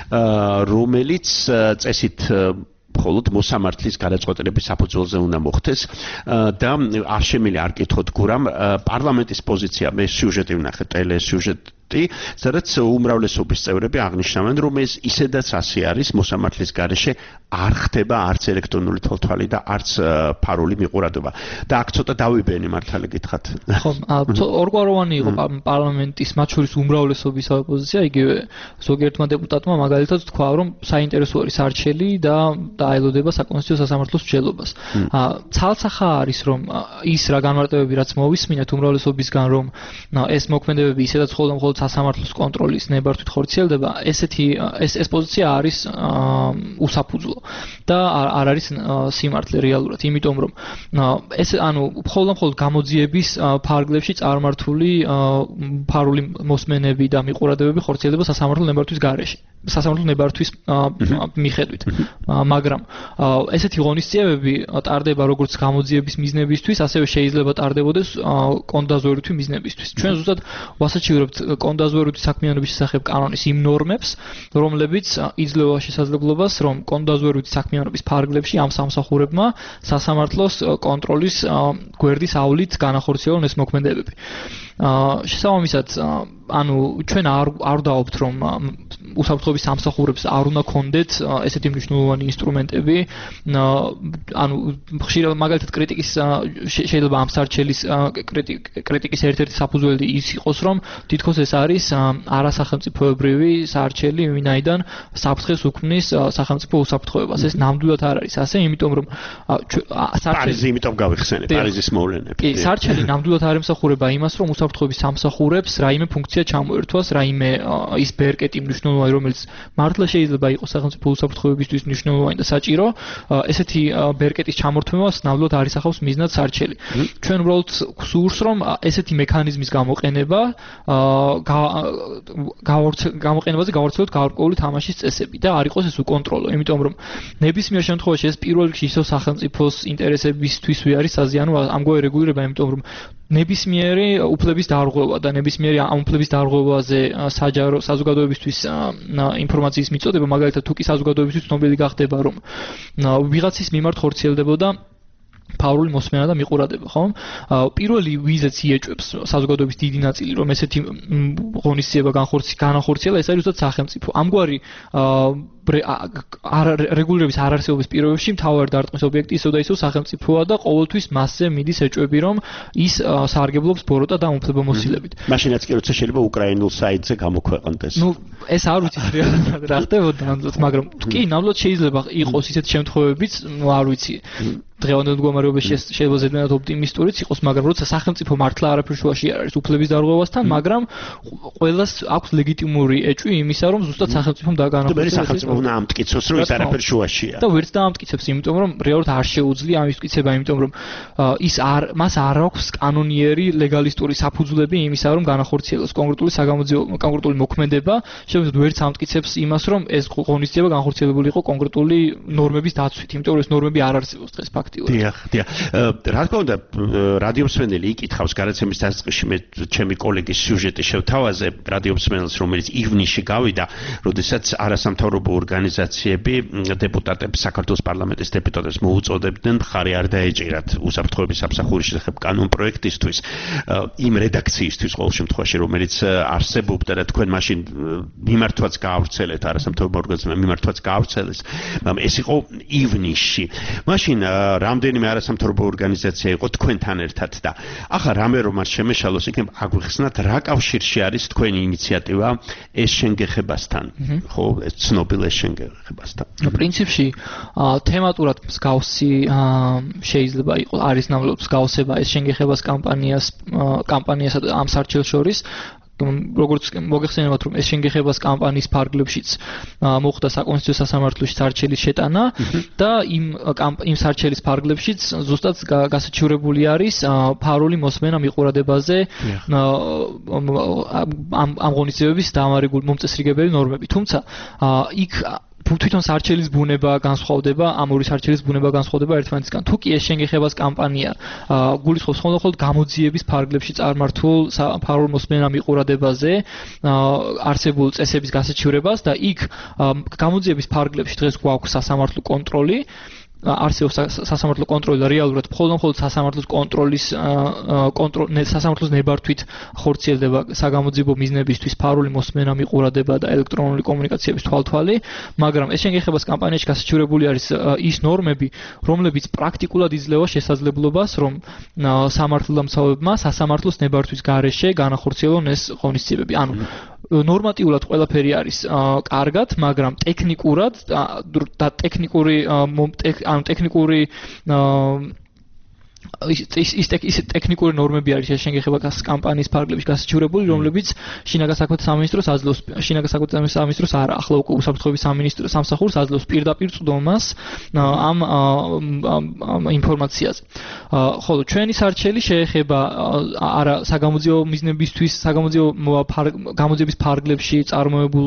რომელიც წესით მხოლოდ მოსამართლის გადაწყვეტილების საფუძველზე უნდა მოხდეს და არ შემიძლია არ კითხოთ გურამ პარლამენტის პოზიცია მე სიუჟეტი ვნახე ტელესიუჟეტი სადაც უმრავლესობის წევრები აღნიშნავენ რომ ეს ისედაც ასე არის მოსამართლის გარეშე არ ხდება არც ელექტრონული თვალთვალი და არც ფარული მიყურადობა და აქ ცოტა დავიბენი მართალი გითხრათ ხო ორგვაროვანი იყო პარლამენტის მათ შორის უმრავლესობის პოზიცია იგივე ზოგიერთმა დეპუტატმა მაგალითად თქვა რომ საინტერესო არის არჩელი და დაელოდება საკონსტიტუციო სასამართლოს მსჯელობას. ცალსახა არის რომ ის რა განმარტებები რაც მოვისმინეთ უმრავლესობისგან რომ ეს მოქმედებები ისედაც მხოლოდ მხოლოდ სასამართლოს კონტროლის ნებართვით ხორციელდება, ესეთი ეს ეს პოზიცია არის უსაფუძვლო და არ არის სიმართლე რეალურად, იმიტომ რომ ეს ანუ მხოლოდ მხოლოდ გამოძიების ფარგლებში წარმართული ფარული მოსმენები და მიყურადებები ხორციელდება სასამართლო ნებართვის გარეშე. სასამართლო ნებართვის მიხედვით. მაგრამ ესეთი ღონისძიებები ტარდება როგორც გამოძიების მიზნებისთვის, ასევე შეიძლება ტარდებოდეს კონდაზვერითი მიზნებისთვის. ჩვენ ზუსტად ვასაჩივრებთ კონდაზვერითი საქმიანობის შესახებ კანონის იმ ნორმებს, რომლებიც იძლევა შესაძლებლობას, რომ კონდაზვერითი საქმიანობის ფარგლებში ამ სამსახურებმა სასამართლოს კონტროლის გვერდის ავლით განახორციელონ ეს მოქმედებები. შესაბამისად, ანუ ჩვენ არ არ დავობთ რომ უსაფრთხოების სამსახურებს არ უნდა კონდეთ ესეთი მნიშვნელოვანი ინსტრუმენტები, ანუ ხშირად მაგალითად კრიტიკის შეიძლება ამ სარჩელის კრიტიკის ერთ-ერთი საფუძველი ის იყოს, რომ თითქოს ეს არის არასახელმწიფოებრივი სარჩელი, ვინაიდან საფრთხეს უქმნის სახელმწიფო უსაფრთხოებას. ეს ნამდვილად არ არის ასე, იმიტომ რომ სარჩელი იმიტომ გავიხსენე, პარიზის მოვლენები. კი, სარჩელი ნამდვილად არ ემსახურება იმას, რომ უსაფრთხოების სამსახურებს რაიმე ფუნქცია ჩამოერთვას, რაიმე ის ბერკეტი მნიშვნელოვანი, რომელიც მართლა შეიძლება იყოს სახელმწიფო უსაფრთხოებისთვის მნიშვნელოვანი და საჭირო, ესეთი ბერკეტის ჩამორთმევას ნამდვილად არ ისახავს მიზნად სარჩელი. ჩვენ უბრალოდ გვსურს, რომ ესეთი მექანიზმის გამოყენება გამოყენებაზე გავავრცელოთ გარკვეული თამაშის წესები და არ იყოს ეს უკონტროლო, იმიტომ რომ ნებისმიერ შემთხვევაში ეს პირველ რიგში ისო სახელმწიფოს ინტერესებისთვისვე არის საზიანო ამგვარი რეგულირება, იმიტომ რომ ნებისმიერი უფლების დარღვევა და ნებისმიერი ამ უფლების დარღვევაზე საჯარო საზოგადოებისთვის ინფორმაციის მიწოდება, მაგალითად თუ კი საზოგადოებისთვის ცნობილი გახდება, რომ ვიღაცის მიმართ ხორციელდებოდა ფავრული მოსმენა და მიყურადება, ხო? პირველი ვიზაც იეჭვებს საზოგადოების დიდი ნაწილი, რომ ესეთი ღონისძიება განახორციელა, ეს არის უბრალოდ სახელმწიფო. ამგვარი რეგულირების არარსებობის პირობებში მთავარი დარტყმის ობიექტი ისევ და ისევ სახელმწიფოა და ყოველთვის მასზე მიდის ეჭვები, რომ ის სარგებლობს ბოროტა და უმფლებომოსილებით. მაშინაც კი როცა შეიძლება უკრაინულ საიტზე გამოქვეყნდეს. ნუ ეს არ ვიცი რეალურად რა ხდებოდა ნამდვილად, მაგრამ კი ნამდვილად შეიძლება იყოს ისეთი შემთხვევებიც, ნუ არ ვიცი. დღევანდელ მდგომარეობაში შეიძლება ზედმეტად ოპტიმისტურიც იყოს, მაგრამ როცა სახელმწიფო მართლა არაფერ შუაში არ არის უფლების დარღვევასთან, მაგრამ ყველას აქვს ლეგიტიმური ეჭვი იმისა, რომ ზუსტად სახელმწიფომ დაგანახორციელოს. უნდა ამტკიცოს, რომ ის არაფერ შუაშია. და ვერც დაამტკიცებს, იმიტომ რომ რეალურად არ შეუძლია ამის მტკიცება, იმიტომ რომ ის არ მას არ აქვს კანონიერი ლეგალისტური საფუძვლები იმისა, რომ განახორციელოს კონკრეტული საგამოძიებო კონკრეტული მოქმედება, შეუძლია ვერც ამტკიცებს იმას, რომ ეს ღონისძიება განახორციელებული იყო კონკრეტული ნორმების დაცვით, იმიტომ რომ ეს ნორმები არ არსებობს დღეს ფაქტიურად. დიახ, დიახ. რა თქმა უნდა, რადიომსმენელი იკითხავს გადაცემის დასაწყისში მე ჩემი კოლეგის სიუჟეტი შევთავაზე რადიომსმენელს, რომელიც ივნისში გავიდა, როდესაც არასამთავრობო ორგანიზაციები დეპუტატებს, საქართველოს პარლამენტის დეპუტატებს მოუწოდებდნენ მხარი არ დაეჭირათ უსაფრთხოების სამსახურის შესახებ კანონპროექტისთვის, იმ რედაქციისთვის ყოველ შემთხვევაში, რომელიც არსებობდა და თქვენ მაშინ მიმართვაც გაავრცელეთ არასამთავრობო ორგანიზაციებმა მიმართვაც გაავრცელეს, მაგრამ ეს იყო ივნისში. მაშინ რამდენიმე არასამთავრობო ორგანიზაცია იყო თქვენთან ერთად და ახლა რამე რომ არ შემეშალოს, იქნებ აგვიხსნათ რა კავშირში არის თქვენი ინიციატივა ეს შენგეხებასთან, ხო, ეს ცნობილ ეს შენგეხებასთან. პრინციპში თემატურად მსგავსი შეიძლება იყოს, არის ნამდვილად მსგავსება ეს შენგეხებას კამპანიას კამპანიასა და ამ სარჩელს შორის. როგორც მოგეხსენებათ, რომ ეს შენგეხებას კამპანიის ფარგლებშიც მოხდა საკონსტიტუციო სასამართლოში სარჩელის შეტანა და იმ იმ სარჩელის ფარგლებშიც ზუსტად გასაჩივრებული არის ფარული მოსმენა მიყურადებაზე ამ ამ ღონისძიებების დამარაგებული მომწესრიგებელი ნორმები. თუმცა იქ თვითონ სარჩელის ბუნება განსხვავდება, ამ ორი სარჩელის ბუნება განსხვავდება ერთმანეთისგან. თუ კი ეს შენგეხებას კამპანია გულისხმობს მხოლოდ გამოძიების ფარგლებში წარმართულ ფარულ მოსმენა მიყურადებაზე არსებულ წესების გასაჩივრებას და იქ გამოძიების ფარგლებში დღეს გვაქვს სასამართლო კონტროლი, არსებობს სასამართლო კონტროლი და რეალურად მხოლოდ მხოლოდ სასამართლოს კონტროლის კონტროლ სასამართლოს ნებართვით ხორციელდება საგამოძიებო მიზნებისთვის ფარული მოსმენა მიყურადება და ელექტრონული კომუნიკაციების თვალთვალი, მაგრამ ეს შენგეხებას კამპანიაში გასაჩივრებული არის ის ნორმები, რომლებიც პრაქტიკულად იძლევა შესაძლებლობას, რომ სამართალდამცავებმა სასამართლოს ნებართვის გარეშე განახორციელონ ეს ღონისძიებები. ანუ ნორმატიულად ყველაფერი არის კარგად, მაგრამ ტექნიკურად და ტექნიკური ანუ ტექნიკური ის ის ის ტექნიკური ნორმები არის შეგეხება კამპანიის ფარგლებში გასაჩივრებული, რომლებიც შინაგან საქმეთა სამინისტროს აძლევს შინაგან საქმეთა სამინისტროს არა, ახლა უკვე უსაფრთხოების სამინისტროს სამსახურს აძლევს პირდაპირ წვდომას ამ ამ ინფორმაციაზე. ხოლო ჩვენი სარჩელი შეეხება არა საგამოძიებო მიზნებისთვის, საგამოძიებო გამოძიების ფარგლებში წარმოებულ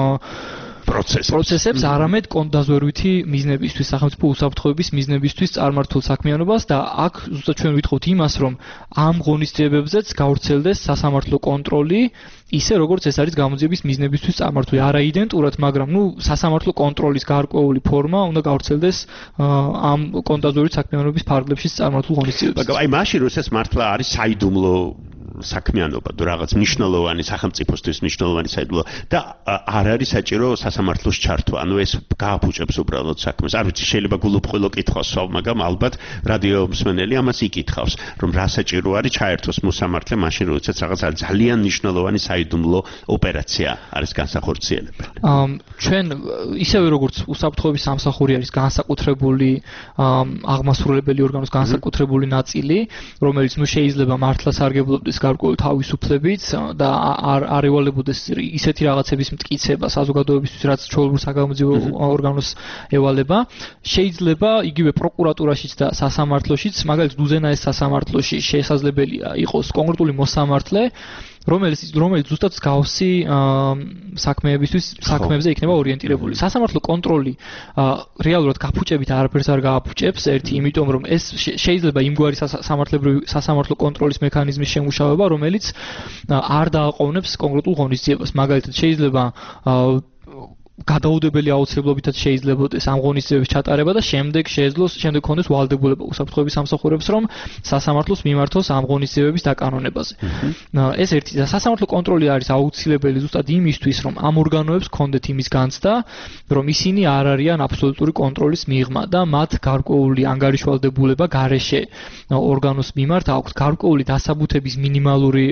პროცესებს, არამედ კონდაზვერვითი მიზნებისთვის, სახელმწიფო უსაფრთხოების მიზნებისთვის წარმართულ საქმიანობას და აქ ზუსტად ჩვენ ვითხოვთ იმას, რომ ამ ღონისძიებებზეც გავრცელდეს სასამართლო კონტროლი, ისე როგორც ეს არის გამოძიების მიზნებისთვის წარმართული, არა იდენტურად, მაგრამ ნუ სასამართლო კონტროლის გარკვეული ფორმა უნდა გავრცელდეს ამ კონდაზვერვითი საქმიანობის ფარგლებში წარმართულ ღონისძიებებს. მაგრამ აი მაშინ როდესაც მართლა არის საიდუმლო საქმიანობა, თუ რაღაც მნიშვნელოვანი სახელმწიფოსთვის მნიშვნელოვანი საიდუმლო და არ არის საჭირო სასამართლოს ჩართვა. ანუ ეს გააფუჭებს უბრალოდ საქმეს. არ ვიცი, შეიძლება გულუბრყვილო კითხავს, მაგრამ ალბათ რადიო მსმენელი ამას იკითხავს, რომ რა საჭირო არის ჩაერთოს მოსამართლე მაშინ, როდესაც რაღაც ძალიან მნიშვნელოვანი საიდუმლო ოპერაცია არის განსახორციელებელი. ჩვენ ისევე როგორც უსაფრთხოების სამსახური არის განსაკუთრებული აღმასრულებელი ორგანოს განსაკუთრებული ნაწილი, რომელიც ნუ შეიძლება მართლა სარგებლობდეს გარკვეული თავისუფლებით და არ არ ევალებოდეს ისეთი რაღაცების მტკიცება საზოგადოებისთვის, რაც ჩვეულებრივ საგამოძიებო ორგანოს ევალება. შეიძლება იგივე პროკურატურაშიც და სასამართლოშიც, მაგალითად უზენაეს სასამართლოში შესაძლებელია იყოს კონკრეტული მოსამართლე, რომელიც რომელიც ზუსტად მსგავსი საქმეებისთვის საქმეებზე იქნება ორიენტირებული. სასამართლო კონტროლი რეალურად გაფუჭებით არაფერს არ გააფუჭებს, ერთი იმიტომ რომ ეს შეიძლება იმგვარი სამართლებრივი სასამართლო კონტროლის მექანიზმის შემუშავება, რომელიც არ დააყოვნებს კონკრეტულ ღონისძიებას. მაგალითად შეიძლება გადაუდებელი აუცილებლობითაც შეიძლებაოდეს ამ ღონისძიების ჩატარება და შემდეგ შეეძლოს შემდეგ ქონდეს ვალდებულება უსაფრთხოების სამსახურებს, რომ სასამართლოს მიმართოს ამ ღონისძიების დაკანონებაზე. ეს ერთი და სასამართლო კონტროლი არის აუცილებელი ზუსტად იმისთვის, რომ ამ ორგანოებს ქონდეთ იმის განცდა, რომ ისინი არ არიან აბსოლუტური კონტროლის მიღმა და მათ გარკვეული ანგარიშვალდებულება გარეშე ორგანოს მიმართ აქვს, გარკვეული დასაბუთების მინიმალური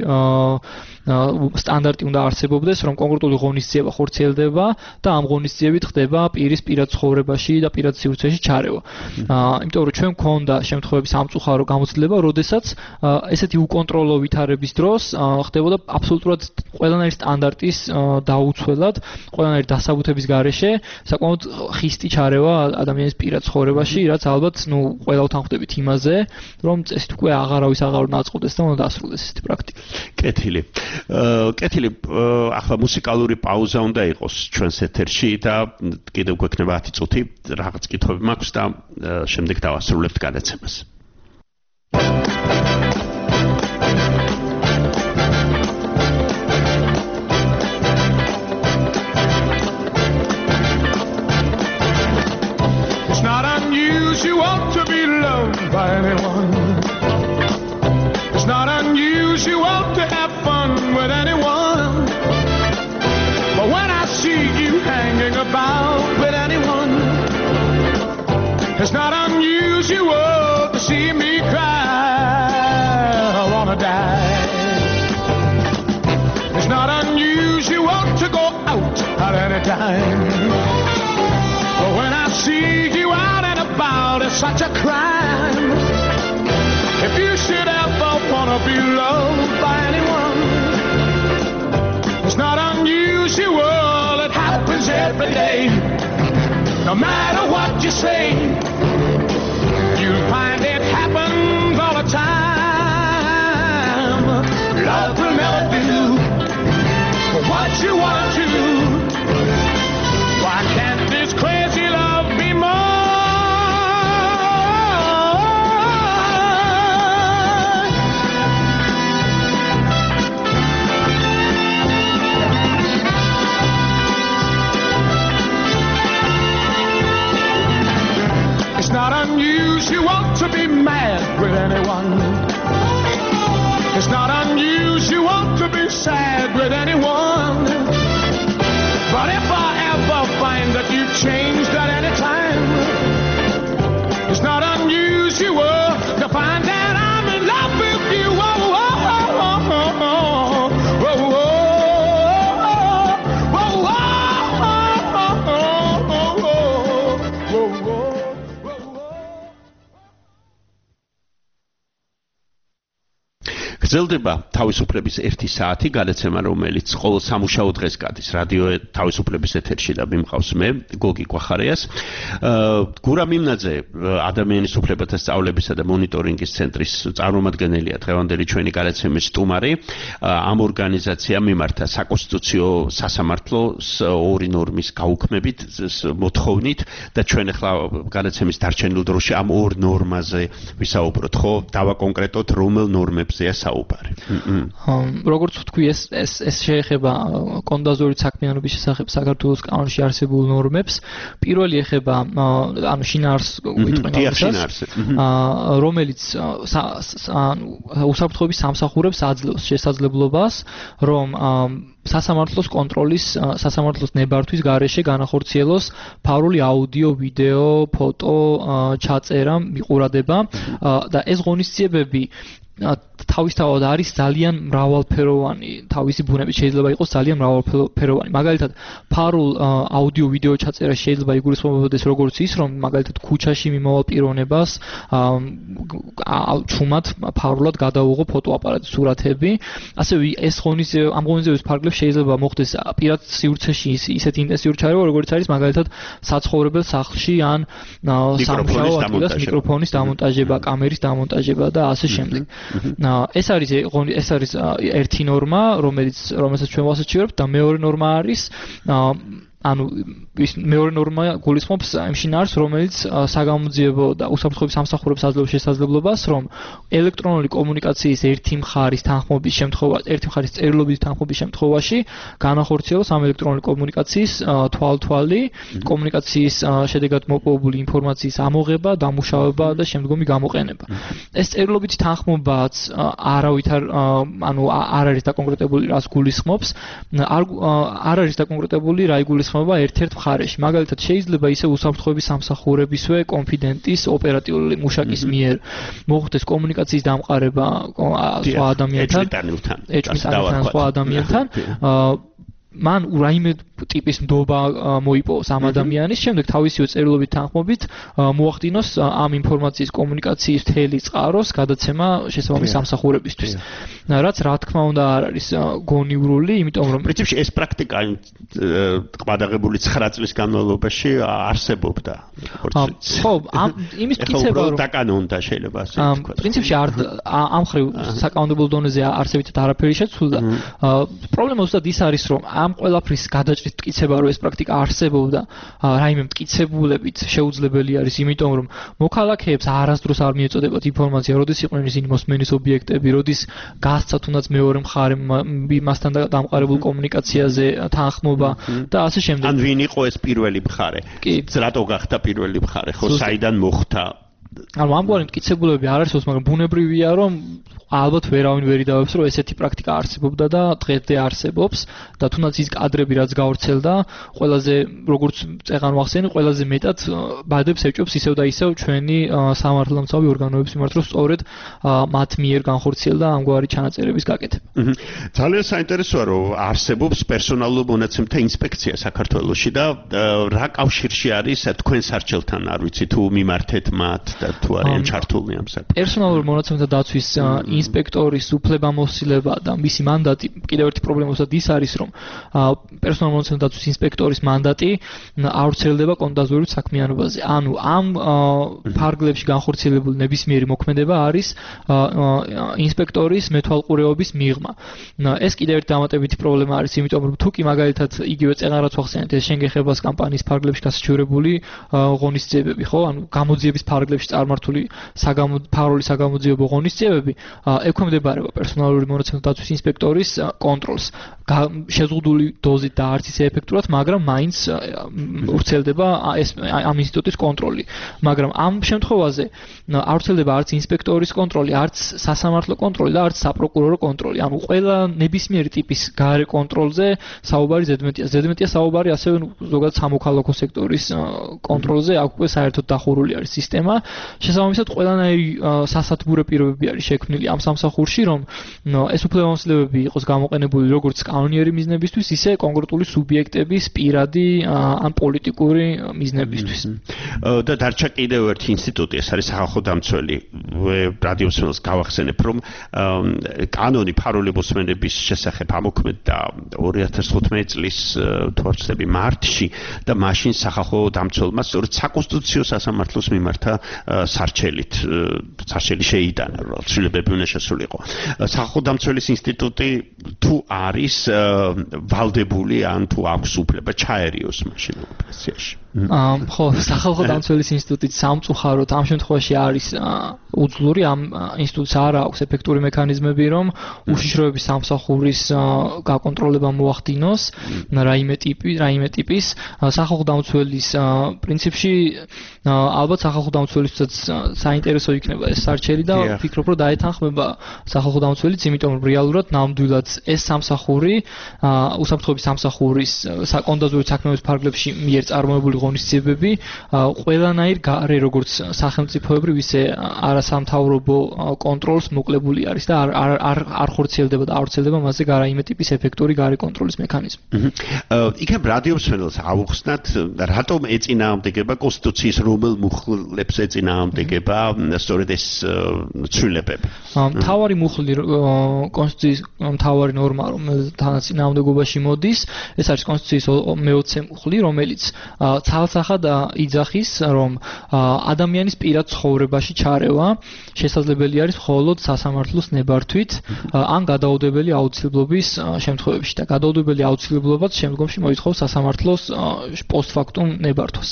სტანდარტი უნდა არსებობდეს, რომ კონკრეტული ღონისძიება ხორციელდება და ამ ღონისძიებით ხდება პირის პირად ცხოვრებაში და პირად სივრცეში ჩარევა. იმიტომ რომ ჩვენ გვქონდა შემთხვევები სამწუხარო გამოცდილება, როდესაც ესეთი უკონტროლო ვითარების დროს ხდებოდა აბსოლუტურად ყველანაირი სტანდარტის დაუცველად, ყველანაირი დასაბუთების გარეშე საკმაოდ ხისტი ჩარევა ადამიანის პირად ცხოვრებაში, რაც ალბათ, ნუ ყველავთან ხვდებით იმაზე, რომ წესით უკვე აღარავის აღარ ნაწყუდეს და უნდა დასრულდეს ესეთი პრაქტიკა. კეთილი. კეთილი, ახლა მუსიკალური პაუზა უნდა იყოს ჩვენს ეთერში და კიდევ გვექნება ათი წუთი, რაღაც კითხვები მაქვს და შემდეგ დავასრულებთ გადაცემას. It's not unusual to be loved by anyone. It's not unusual to have fun with anyone. But when I see you hanging about with anyone, it's not unusual to see me cry. I wanna die. It's not unusual to go out at any time. But when I see you out and about, it's such a crime. If you should ever wanna be loved by anyone, it's not unusual, it happens every day. No matter what you say, you'll find it happens all the time. Love will never do what you want to do. Why can't this crazy love be more? It's not unusual to be mad with anyone. It's not unusual to be sad with anyone. But if I ever find that you've changed at any time, it's not unusual to find that I'm in love with you. Oh, oh, oh, oh, oh, oh, oh, oh. გრძელდება თავისუფლების ერთი საათი გადაცემა, რომელიც ყოველ სამუშაო დღეს გადის რადიო თავისუფლების ეთერში და მიმყავს მე, გოგი კვახარიას. გურა მიმნაძე, ადამიანის უფლებათა სწავლებისა და მონიტორინგის ცენტრის წარმომადგენელია დღევანდელი ჩვენი გადაცემის სტუმარი. ამ ორგანიზაციამ მიმართა საკონსტიტუციო სასამართლოს ორი ნორმის გაუქმებით მოთხოვნით და ჩვენ ახლა გადაცემის დარჩენილ დროში ამ ორ ნორმაზე ვისაუბროთ, ხო? დავაკონკრეტოთ რომელ ნორმებზეა საუბარი. როგორც ვთქვი, ეს ეს ეს შეეხება კონდაზორით საქმიანობის შესახებ საქართველოს კანონში არსებულ ნორმებს. პირველი ეხება ანუ შინაარს ვიტყვი, რომელიც უსაფრთხოების სამსახურებს აძლევს შესაძლებლობას, რომ სასამართლოს კონტროლის, სასამართლოს ნებართვის გარეშე განახორციელოს ფარული აუდიო, ვიდეო, ფოტო, ჩაწერა, მიყურადება და ეს ღონისძიებები თავისთავად არის ძალიან მრავალფეროვანი, თავისი ბუნებით შეიძლება იყოს ძალიან მრავალფეროვანი. მაგალითად, ფარულ აუდიო ვიდეო ჩაწერა შეიძლება იგულისხმებოდეს როგორც ის, რომ მაგალითად ქუჩაში მიმავალ პიროვნებას ჩუმად ფარულად გადაუღო ფოტოაპარატის სურათები. ასევე ეს ღონისძიება, ამ ღონისძიების ფარგლებში შეიძლება მოხდეს პირად სივრცეში ისეთი ინტენსიური ჩარევა, როგორც არის მაგალითად საცხოვრებელ სახლში ან სამუშაო ადგილას მიკროფონის დამონტაჟება, კამერის დამონტაჟება და ასე შემდეგ. ეს არის ეს არის ერთი ნორმა, რომელიც რომელსაც ჩვენ ვასაჩივრებთ და მეორე ნორმა არის ანუ ის მეორე ნორმა გულისხმობს იმ შინაარსს, რომელიც საგამოძიებო და უსაფრთხოების სამსახურებს აძლევს შესაძლებლობას, რომ ელექტრონული კომუნიკაციის ერთი მხარის თანხმობის შემთხვევაში, ერთი მხარის წერილობის თანხმობის შემთხვევაში განახორციელოს ამ ელექტრონული კომუნიკაციის თვალთვალი, კომუნიკაციის შედეგად მოპოვებული ინფორმაციის ამოღება, დამუშავება და შემდგომი გამოყენება. ეს წერილობითი თანხმობაც არავითარ ანუ არ არის დაკონკრეტებული, რას გულისხმობს, არ არის დაკონკრეტებული რა იგულისხმობს ერთ-ერთ მხარეში. მაგალითად, შეიძლება ისე უსაფრთხოების სამსახურებისვე კონფიდენტის ოპერატიული მუშაკის მიერ მოხდეს კომუნიკაციის დამყარება სხვა ადამიანთან, ეჭვმიტანილთან, სხვა ადამიანთან. მან რაიმე ტიპის ნდობა მოიპოვოს ამ ადამიანის, შემდეგ თავისივე წერილობით თანხმობით მოახდინოს ამ ინფორმაციის კომუნიკაციის მთელი წყაროს გადაცემა შესაბამის სამსახურებისთვის. რაც რა თქმა უნდა არ არის გონივრული, იმიტომ რომ პრინციპში ეს პრაქტიკა ყბადაღებული ცხრა წლის განმავლობაში არსებობდა. ხო, ამ იმის მტკიცება რომ დაკანონდა შეიძლება ასე თქვა. პრინციპში არ ამ ხრივ საკანონმდებლო დონეზე არსებითად არაფერი შეცვლა. პრობლემა ზუსტად ის არის, რომ ამ ყველაფრის გადაჭრის მტკიცება, რომ ეს პრაქტიკა არსებობდა, რაიმე მტკიცებულებით შეუძლებელი არის, იმიტომ რომ მოქალაქეებს არასდროს არ მიეწოდებათ ინფორმაცია, როდის იყვნენ ისინი მოსმენის ობიექტები, როდის გასცა თუნდაც მეორე მხარემ მასთან დამყარებულ კომუნიკაციაზე თანხმობა და ასე შემდეგ. ან ვინ იყო ეს პირველი მხარე? რატო გახდა პირველი მხარე? ხო, საიდან მოხდა? ანუ ამგვარი მტკიცებულები არ არსებობს, მაგრამ ბუნებრივია, რომ ალბათ ვერავინ ვერ იდავებს, რომ ესეთი პრაქტიკა არსებობდა და დღემდე არსებობს და თუნდაც ის კადრები რაც გავრცელდა, ყველაზე როგორც წეღან ვახსენე, ყველაზე მეტად ბადებს ეჭვობს ისევ და ისევ ჩვენი სამართალდამცავი ორგანოების მიმართ, რომ სწორედ მათ მიერ განხორციელდა ამგვარი ჩანაწერების გაკეთება. ძალიან საინტერესოა, რომ არსებობს პერსონალურ მონაცემთა ინსპექცია საქართველოში და რა კავშირში არის თქვენ სარჩელთან, არ ვიცი თუ მიმართეთ მათ და თუ არიან ჩართულნი ამ საქმეში. პერსონალურ მონაცემთა დაცვის ინსპექტორის უფლებამოსილება და მისი მანდატი კიდევ ერთი პრობლემა უბრალოდ ის არის, რომ პერსონალურ მონაცემთა დაცვის ინსპექტორის მანდატი ავრცელდება კონდაზორით საქმიანობაზე. ანუ ამ ფარგლებში განხორციელებული ნებისმიერი მოქმედება არის ინსპექტორის მეთვალყურეობის მიღმა. ეს კიდევ ერთი დამატებითი პრობლემა არის, იმიტომ რომ თუ კი მაგალითად იგივე წეღან რაც ვახსენეთ, ეს შენგეხებას კამპანიის ფარგლებში გასაჩივრებული ღონისძიებები, ხო? ანუ გამოძიების ფარგლებში წარმართული ფარული საგამოძიებო ღონისძიებები ექვემდებარება პერსონალური მონაცემთა დაცვის ინსპექტორის კონტროლს. შეზღუდული დოზით და არც ისე ეფექტურად, მაგრამ მაინც ვრცელდება ეს ამ ინსტიტუტის კონტროლი. მაგრამ ამ შემთხვევაზე არ ვრცელდება არც ინსპექტორის კონტროლი, არც სასამართლო კონტროლი და არც საპროკურორო კონტროლი. ანუ ყველა ნებისმიერი ტიპის გარე კონტროლზე საუბარი ზედმეტია. ზედმეტია საუბარი ასევე ზოგადად სამოქალაქო სექტორის კონტროლზე, აქ უკვე საერთოდ დახურული არის სისტემა. შესაბამისად, ყველანაირი სასათბურე პირობები არის შექმნილი ამ სამსახურში, რომ ეს უფლებამოსილებები იყოს გამოყენებული როგორც კანონიერი მიზნებისთვის, ისე კონკრეტული სუბიექტების პირადი ან პოლიტიკური მიზნებისთვის. და დარჩა კიდევ ერთი ინსტიტუტი, ეს არის სახალხო დამცველი. რადიო მსმენელს გავახსენებ, რომ კანონი ფარული მოსმენების შესახებ ამოქმედდა ორი ათას თხუთმეტი წლის თუ არ ვცდები მარტში და მაშინ სახალხო დამცველმა სწორედ საკონსტიტუციო სასამართლოს მიმართა სარჩელით სარჩელი შეიტანა, რომ ცვლილებები უნდა შესულიყო. სახალხო დამცველის ინსტიტუტი თუ არის ვალდებული ან თუ აქვს უფლება ჩაერიოს მაშინ ოპერაციაში. ხო, სახალხო დამცველის ინსტიტუტი სამწუხაროდ ამ შემთხვევაში არის უძლური, ამ ინსტიტუტს არ აქვს ეფექტური მექანიზმები, რომ უშიშროების სამსახურის გაკონტროლება მოახდინოს რაიმე ტიპი, რაიმე ტიპის სახალხო დამცველის პრინციპში ალბათ სახალხო დამცველისაც საინტერესო იქნება ეს სარჩელი და ვფიქრობ, რომ დაეთანხმება სახალხო დამცველიც, იმიტომ რომ რეალურად ნამდვილად ეს სამსახური უსაფრთხოების სამსახურის საკონდაზური საქმეების ფარგლებში მიერ წარმოებული ღონისძიებები ყველანაირ გარე როგორც სახელმწიფოებრივ ისე არასამთავრობო კონტროლს მოკლებული არის და არ არ არ ხორციელდება და არ ხორციელდება მასზე რაიმე ტიპის ეფექტური გარე კონტროლის მექანიზმი. იქნებ რადიო მსმენელს აუხსნათ, რატომ ეწინააღმდეგება კონსტიტუციის რომელ მუხლებს ეწინააღმდეგება სწორედ ეს ცვლილებები? მთავარი მუხლი კონსტიტუციის მთავარი ნორმა რომელთანაც წინააღმდეგობაში მოდის, ეს არის კონსტიტუციის მეოცე მუხლი, რომელიც ცალსახად იძახის, რომ ადამიანის პირად ცხოვრებაში ჩარევა შესაძლებელი არის მხოლოდ სასამართლოს ნებართვით ან გადაუდებელი აუცილებლობის შემთხვევებში და გადაუდებელი აუცილებლობაც შემდგომში მოითხოვს სასამართლოს პოსტფაქტუმ ნებართვას.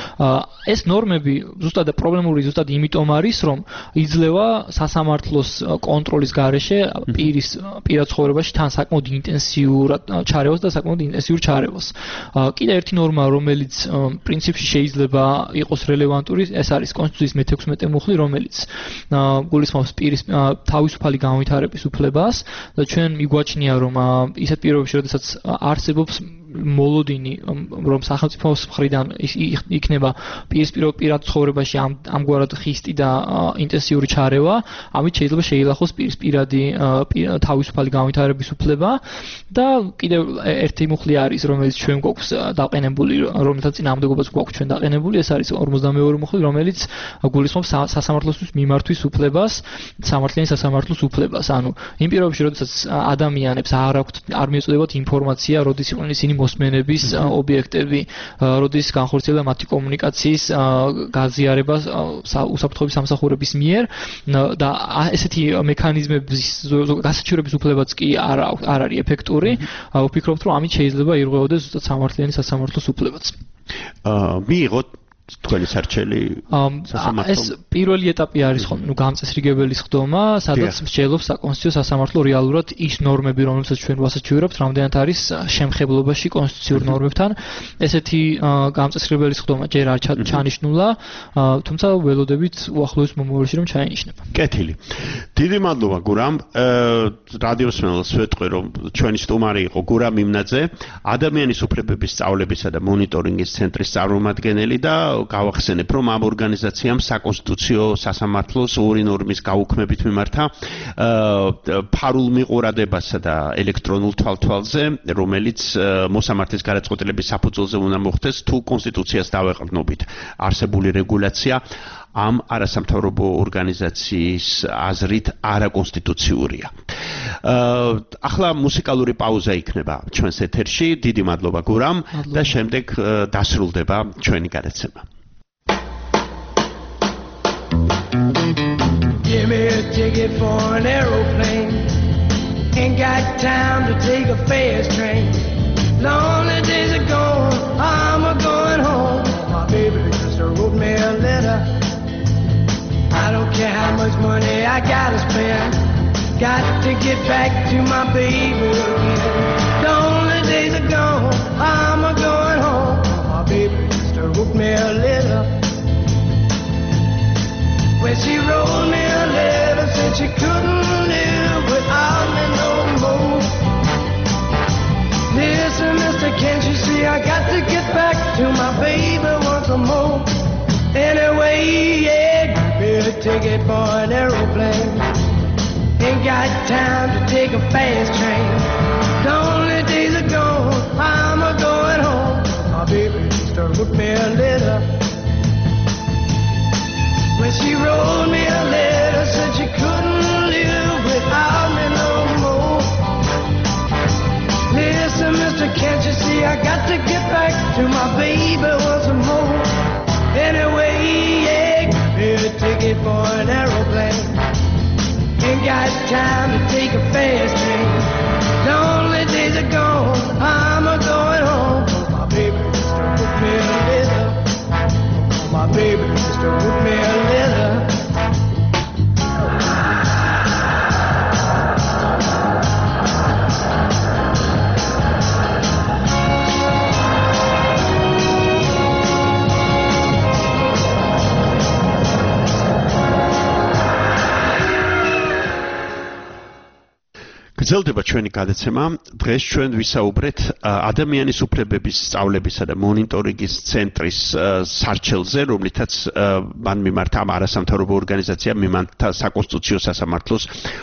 ეს ნორმები ზუსტად პრობლემური ზუსტად იმიტომ არის, რომ იძლევა სასამართლოს კონტროლის გარეშე პირის პირად ცხოვრებაში თან საკმაოდ ინტენსიურად ჩარევას და საკმაოდ ინტენსიურ ჩარევას. კიდე ერთი ნორმა, რომელიც პრინციპში შეიძლება იყოს რელევანტური, ეს არის კონსტიტუციის მეთექვსმეტე მუხლი, რომელიც გულისხმობს პირის თავისუფალი განვითარების უფლებას და ჩვენ მიგვაჩნია, რომ ისეთ პირობებში, როდესაც არსებობს მოლოდინი, რომ სახელმწიფოს მხრიდან იქნება პირისპირ პირად ცხოვრებაში ამ ამგვარად ხისტი და ინტენსიური ჩარევა, ამით შეიძლება შეილახოს პირის პირადი თავისუფალი განვითარების უფლება და კიდევ ერთი მუხლი არის, რომელიც ჩვენ გვაქვს დაყენებული, რომელთა წინააღმდეგობაც გვაქვს ჩვენ დაყენებული, ეს არის ორმოცდამეორი მუხლი, რომელიც გულისხმობს სასამართლოსთვის მიმართვის უფლებას, სამართლიანი სასამართლოს უფლებას. ანუ იმ პირობებში, როდესაც ადამიანებს არ აქვთ არ მიეწოდებათ ინფორმაცია, როდის იყვნენ ისინი მოსმენების ობიექტები, როდის განხორციელდა მათი კომუნიკაციის გაზიარება უსაფრთხოების სამსახურების მიერ და ესეთი მექანიზმების გასაჩივრების უფლებაც კი არ არ არის ეფექტური. ვფიქრობთ, რომ ამით შეიძლება ირღვეოდეს ზუსტად სამართლიანი სასამართლოს უფლებაც. მიიღოთ თქვენი სარჩელი სასამართლო. ეს პირველი ეტაპი არის ხოლმე, ნუ გამწესრიგებელი ხდომა, სადაც მსჯელობს საკონსტიტუციო სასამართლო რეალურად ის ნორმები, რომელსაც ჩვენ ვასაჩივრებთ, რამდენად არის შემხებლობაში კონსტიტუციურ ნორმებთან. ესეთი გამწესრიგებელი ხდომა ჯერ არ ჩანიშნულა, თუმცა ველოდებით უახლოეს მომავალში რომ ჩაენიშნება. კეთილი. დიდი მადლობა გურამ. რადიო მსმენელს ვეტყვი, რომ ჩვენი სტუმარი იყო გურამ იმნაძე, ადამიანის უფლებების სწავლებისა და მონიტორინგის ცენტრის წარმომადგენელი და გავახსენებ, რომ ამ ორგანიზაციამ საკონსტიტუციო სასამართლოს ორი ნორმის გაუქმებით მიმართა ფარულ მიყურადებასა და ელექტრონულ თვალთვალზე, რომელიც მოსამართლის გადაწყვეტილების საფუძველზე უნდა მოხდეს, თუ კონსტიტუციას დავეყრდნობით. არსებული რეგულაცია ამ არასამთავრობო ორგანიზაციის აზრით არაკონსტიტუციურია. ახლა მუსიკალური პაუზა იქნება ჩვენს ეთერში. დიდი მადლობა გურამ და შემდეგ დასრულდება ჩვენი გადაცემა. Give me a ticket for an aeroplane. Ain't got time to take a fast train. Lonely days are gone, I'm a going home. My baby just wrote me a letter. I don't care how much money I gotta spend. Got to get back to my baby again. Lonely days are gone, I'm a going home. My baby just wrote me a letter. When she wrote me a letter, said she couldn't live without me no more. Listen, mister, can't you see I got to get back to my baby once more. Anyway, yeah, give me a ticket for an aeroplane. Ain't got time to take a fast train. Lonely days are gone, I'm a going home. My baby just wrote me a letter. Listen, mister, can't you see I got to get back to my baby once more? Anyway, yeah, get a ticket for an aeroplane. Ain't got time to take a fast train. Lonely days are gone, I'm a going home. My baby just to put me a letter. My baby just to put me a letter. გრძელდება ჩვენი გადაცემა. დღეს ჩვენ ვისაუბრეთ ადამიანის უფლებების სწავლებისა და მონიტორინგის ცენტრის სარჩელზე, რომლითაც მან მიმართა არასამთავრობო ორგანიზაციამ მიმართა საკონსტიტუციო სასამართლოს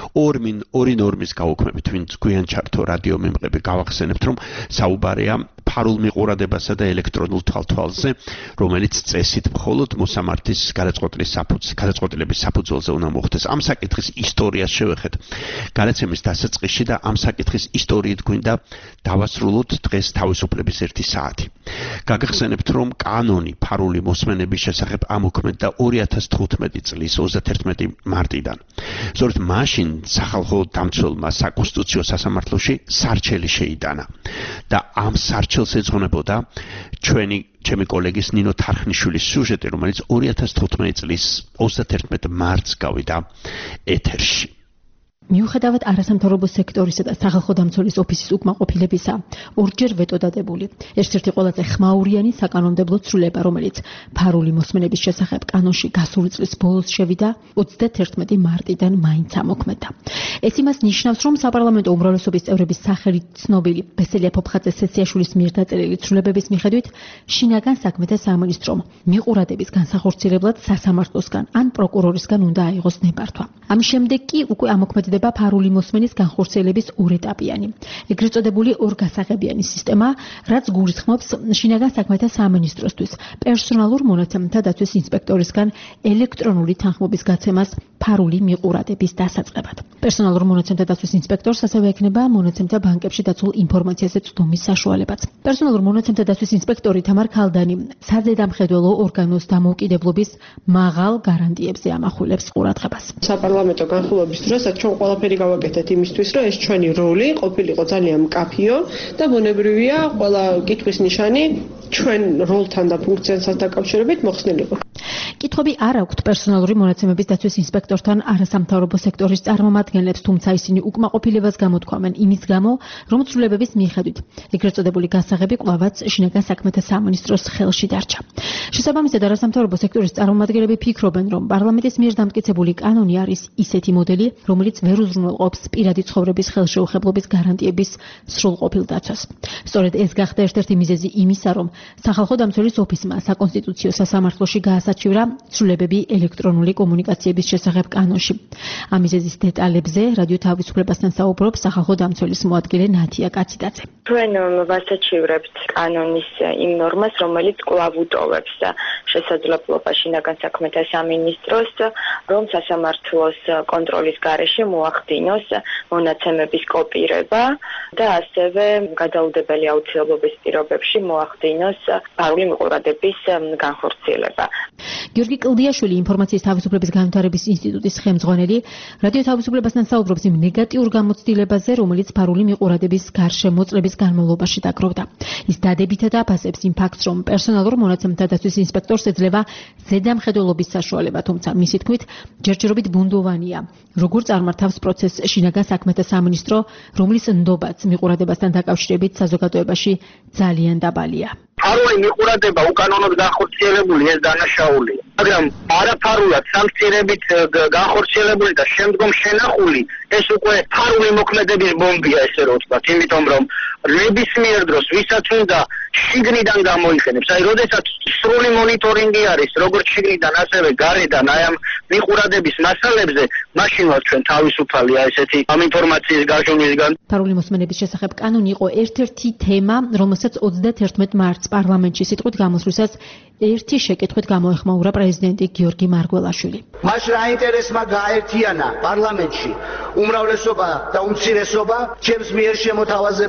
ორი ნორმის გაუქმებით, ვინც გვიან ჩართო რადიო მიმღები გავახსენებთ, რომ საუბარია ფარულ მიყურადებასა და ელექტრონულ თვალთვალზე, რომელიც წესით მხოლოდ მოსამართის გადაწყვეტილების საფუძველზე უნდა მოხდეს. ამ საკითხის ისტორიას შევეხეთ გადაცემის დასაწყისში და ამ საკითხის ისტორიით გვინდა დავასრულოთ დღეს თავისუფლების ერთი საათი. გაგახსენებთ, რომ კანონი ფარული მოსმენების შესახებ ამოქმედდა ორი ათას თხუთმეტი წლის ოცდაათერთმეტი მარტიდან. სწორედ მაშინ სახალხო დამცველმა საკონსტიტუციო სასამართლოში სარჩელი შეიტანა და ამ სარჩელს ეძღვნებოდა ჩვენი ჩემი კოლეგის ნინო თარხნიშვილის სიუჟეტი, რომელიც ორი ათას თხუთმეტი წლის ოცდაათერთმეტი მარტს გავიდა ეთერში. მიუხედავად არასამთავრობო სექტორისა და სახალხო დამცველის ოფისის უკმაყოფილებისა, ორჯერ ვეტო დადებული. ერთ-ერთი ყველაზე ხმაურიანი საკანონმდებლო ცვლილება, რომელიც ფარული მოსმენების შესახებ კანონში გასული წლის ბოლოს შევიდა, ოცდაათერთმეტი მარტიდან მაინც ამოქმედდა. ეს იმას ნიშნავს, რომ საპარლამენტო უმრავლესობის წევრების სახელით ცნობილი ბესელია ფოფხაძე სესიაშვილის მიერ დაწერილი ცვლილებების მიხედვით, შინაგან საქმეთა სამინისტრომ მიყურადების განსახორციელებლად სასამართლოსგან ან პროკურორისგან უნდა აიღოს ნებართვა. ამის შემდეგ კი უკვე ამოქმედდა ფარული მოსმენის განხორციელების ორეტაპიანი, ეგრეთ წოდებული ორგასაღებიანი სისტემა, რაც გულისხმობს შინაგან საქმეთა სამინისტროსთვის პერსონალურ მონაცემთა დაცვის ინსპექტორისგან ელექტრონული თანხმობის გაცემას ფარული მიყურადების დასაწყებად. პერსონალურ მონაცემთა დაცვის ინსპექტორს ასევე ექნება მონაცემთა ბანკებში დაცულ ინფორმაციაზე წვდომის საშუალებაც. პერსონალურ მონაცემთა დაცვის ინსპექტორი თამარ ქალდანი საზედამხედველო ორგანოს დამოუკიდებლობის მაღალ გარანტიებზე ამახვილებს ყურადღებას. საპარლამენტო განხილვების დროსაც ჩვენ ყველაფერი გავაკეთეთ იმისთვის, რომ ეს ჩვენი როლი ყოფილიყო ძალიან მკაფიო და ბუნებრივია ყველა კითხვის ნიშანი ჩვენ როლთან და ფუნქციასთან დაკავშირებით მოხსნილიყო. კითხვები არ აქვთ პერსონალური მონაცემების დაცვის ინსპექტორთან არასამთავრობო სექტორის წარმომადგენლებს, თუმცა ისინი უკმაყოფილებას გამოთქვამენ იმის გამო, რომ ცვლილებების მიხედვით ეგრეთ წოდებული გასაღები კვლავაც შინაგან საქმეთა სამინისტროს ხელში დარჩა. შესაბამისად, არასამთავრობო სექტორის წარმომადგენლები ფიქრობენ, რომ პარლამენტის მიერ დამტკიცებული კანონი არის ისეთი მოდელი, რომელიც ვერ უზრუნველყოფს პირადი ცხოვრების ხელშეუხებლობის გარანტიების სრულყოფილ დაცვას. სწორედ ეს გახდა ერთ-ერთი მიზეზი იმისა, რომ სახალხო დამცველის ოფისმა საკონსტიტუციო სასამართლოში გაასაჩივრა ცვლილებები ელექტრონული კომუნიკაციების შესახებ კანონში. ამ მიზეზის დეტალებზე რადიო თავისუფლებასთან საუბრობს სახალხო დამცველის მოადგილე ნათია კაციდაძე. ჩვენ ვასაჩივრებთ კანონის იმ ნორმას, რომელიც კვლავ უტოვებს შესაძლებლობა შინაგან საქმეთა სამინისტროს, რომ სასამართლოს კონტროლის გარეშე მოახდინოს მონაცემების კოპირება და ასევე გადაუდებელი აუცილებლობის პირობებში მოახდინოს ფარული მიყურადების განხორციელება. გიორგი კლდიაშვილი, ინფორმაციის თავისუფლების განვითარების ინსტიტუტის ხელმძღვანელი, რადიო თავისუფლებასთან საუბრობს იმ ნეგატიურ გამოცდილებაზე, რომელიც ფარული მიყურადების გარშემოწლების განმავლობაში დაგროვდა. ის დადებითად აფასებს იმ ფაქტს, რომ პერსონალურ მონაცემთა დაცვის ინსპექტორს ეძლევა ზედამხედველობის საშუალება, თუმცა მისი თქმით, ჯერჯერობით ბუნდოვანია, როგორ წარმართავს პროცესს შინაგან საქმეთა სამინისტრო, რომლის ნდობაც მიყურადებასთან დაკავშირებით საზოგადოებაში ძალიან დაბალია. ფარული მიყურადება უკანონოდ განხორციელებული ეს დანაშაულია, მაგრამ არაფარულად სანქცირებით განხორციელებული და შემდგომ შენახული ეს უკვე ფარული მოქმედების ბომბია, ესე რომ ვთქვათ, იმიტომ რომ ნებისმიერ დროს ვისაც უნდა შიგნიდან გამოიყენებს, აი როდესაც სრული მონიტორინგი არის, როგორც შიგნიდან, ასევე გარედან, აი ამ მიყურადების მასალებზე, მაშინ ვართ ჩვენ თავისუფალია ესეთი ამ ინფორმაციის გაჟონვისგან. ფარული მოსმენების შესახებ კანონი იყო ერთ-ერთი თემა, რომელსაც ოცდაათერთმეტ მარტს პარლამენტში სიტყვით გამოსვლისას ერთი შეკითხვით გამოეხმაურა პრეზიდენტი გიორგი მარგველაშვილი. მას რა ინტერესმა გააერთიანა პარლამენტში უმრავლესობა და უმცირესობა ჩემს მიერ შემოთავაზებული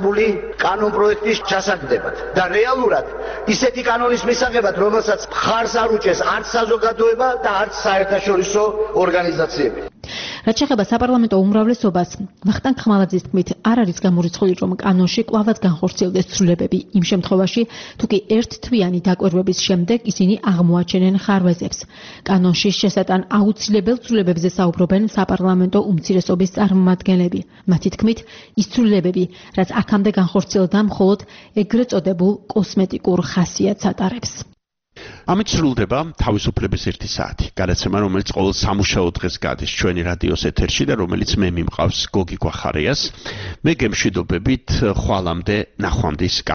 კანონპროექტის ჩასაგდებად და რეალურად ისეთი კანონის მისაღებად, რომელსაც მხარს არ უჭერს არც საზოგადოება და არც საერთაშორისო ორგანიზაციები. რაც შეეხება საპარლამენტო უმრავლესობას, ვახტანგ ხმალაძის თქმით, არ არის გამორიცხული, რომ კანონში კვლავაც განხორციელდეს ცვლილებები იმ შემთხვევაში, თუ კი ერთთვიანი დაკვირვების შემდეგ ისინი აღმოაჩენენ ხარვეზებს. კანონში შესატან აუცილებელ ცვლილებებზე საუბრობენ საპარლამენტო უმცირესობის წარმომადგენლები. მათი თქმით, ის ცვლილებები, რაც აქამდე განხორციელდა, მხოლოდ ეგრეთ წოდებულ კოსმეტიკურ ხასიათს ატარებს. ამით სრულდება თავისუფლების ერთი საათი. გადაცემა, რომელიც ყოველ სამუშაო დღეს გადის ჩვენი რადიოს ეთერში და რომელიც მე მიმყავს გოგი გვახარიას. მე გემშვიდობებით ხვალამდე ნახვამდის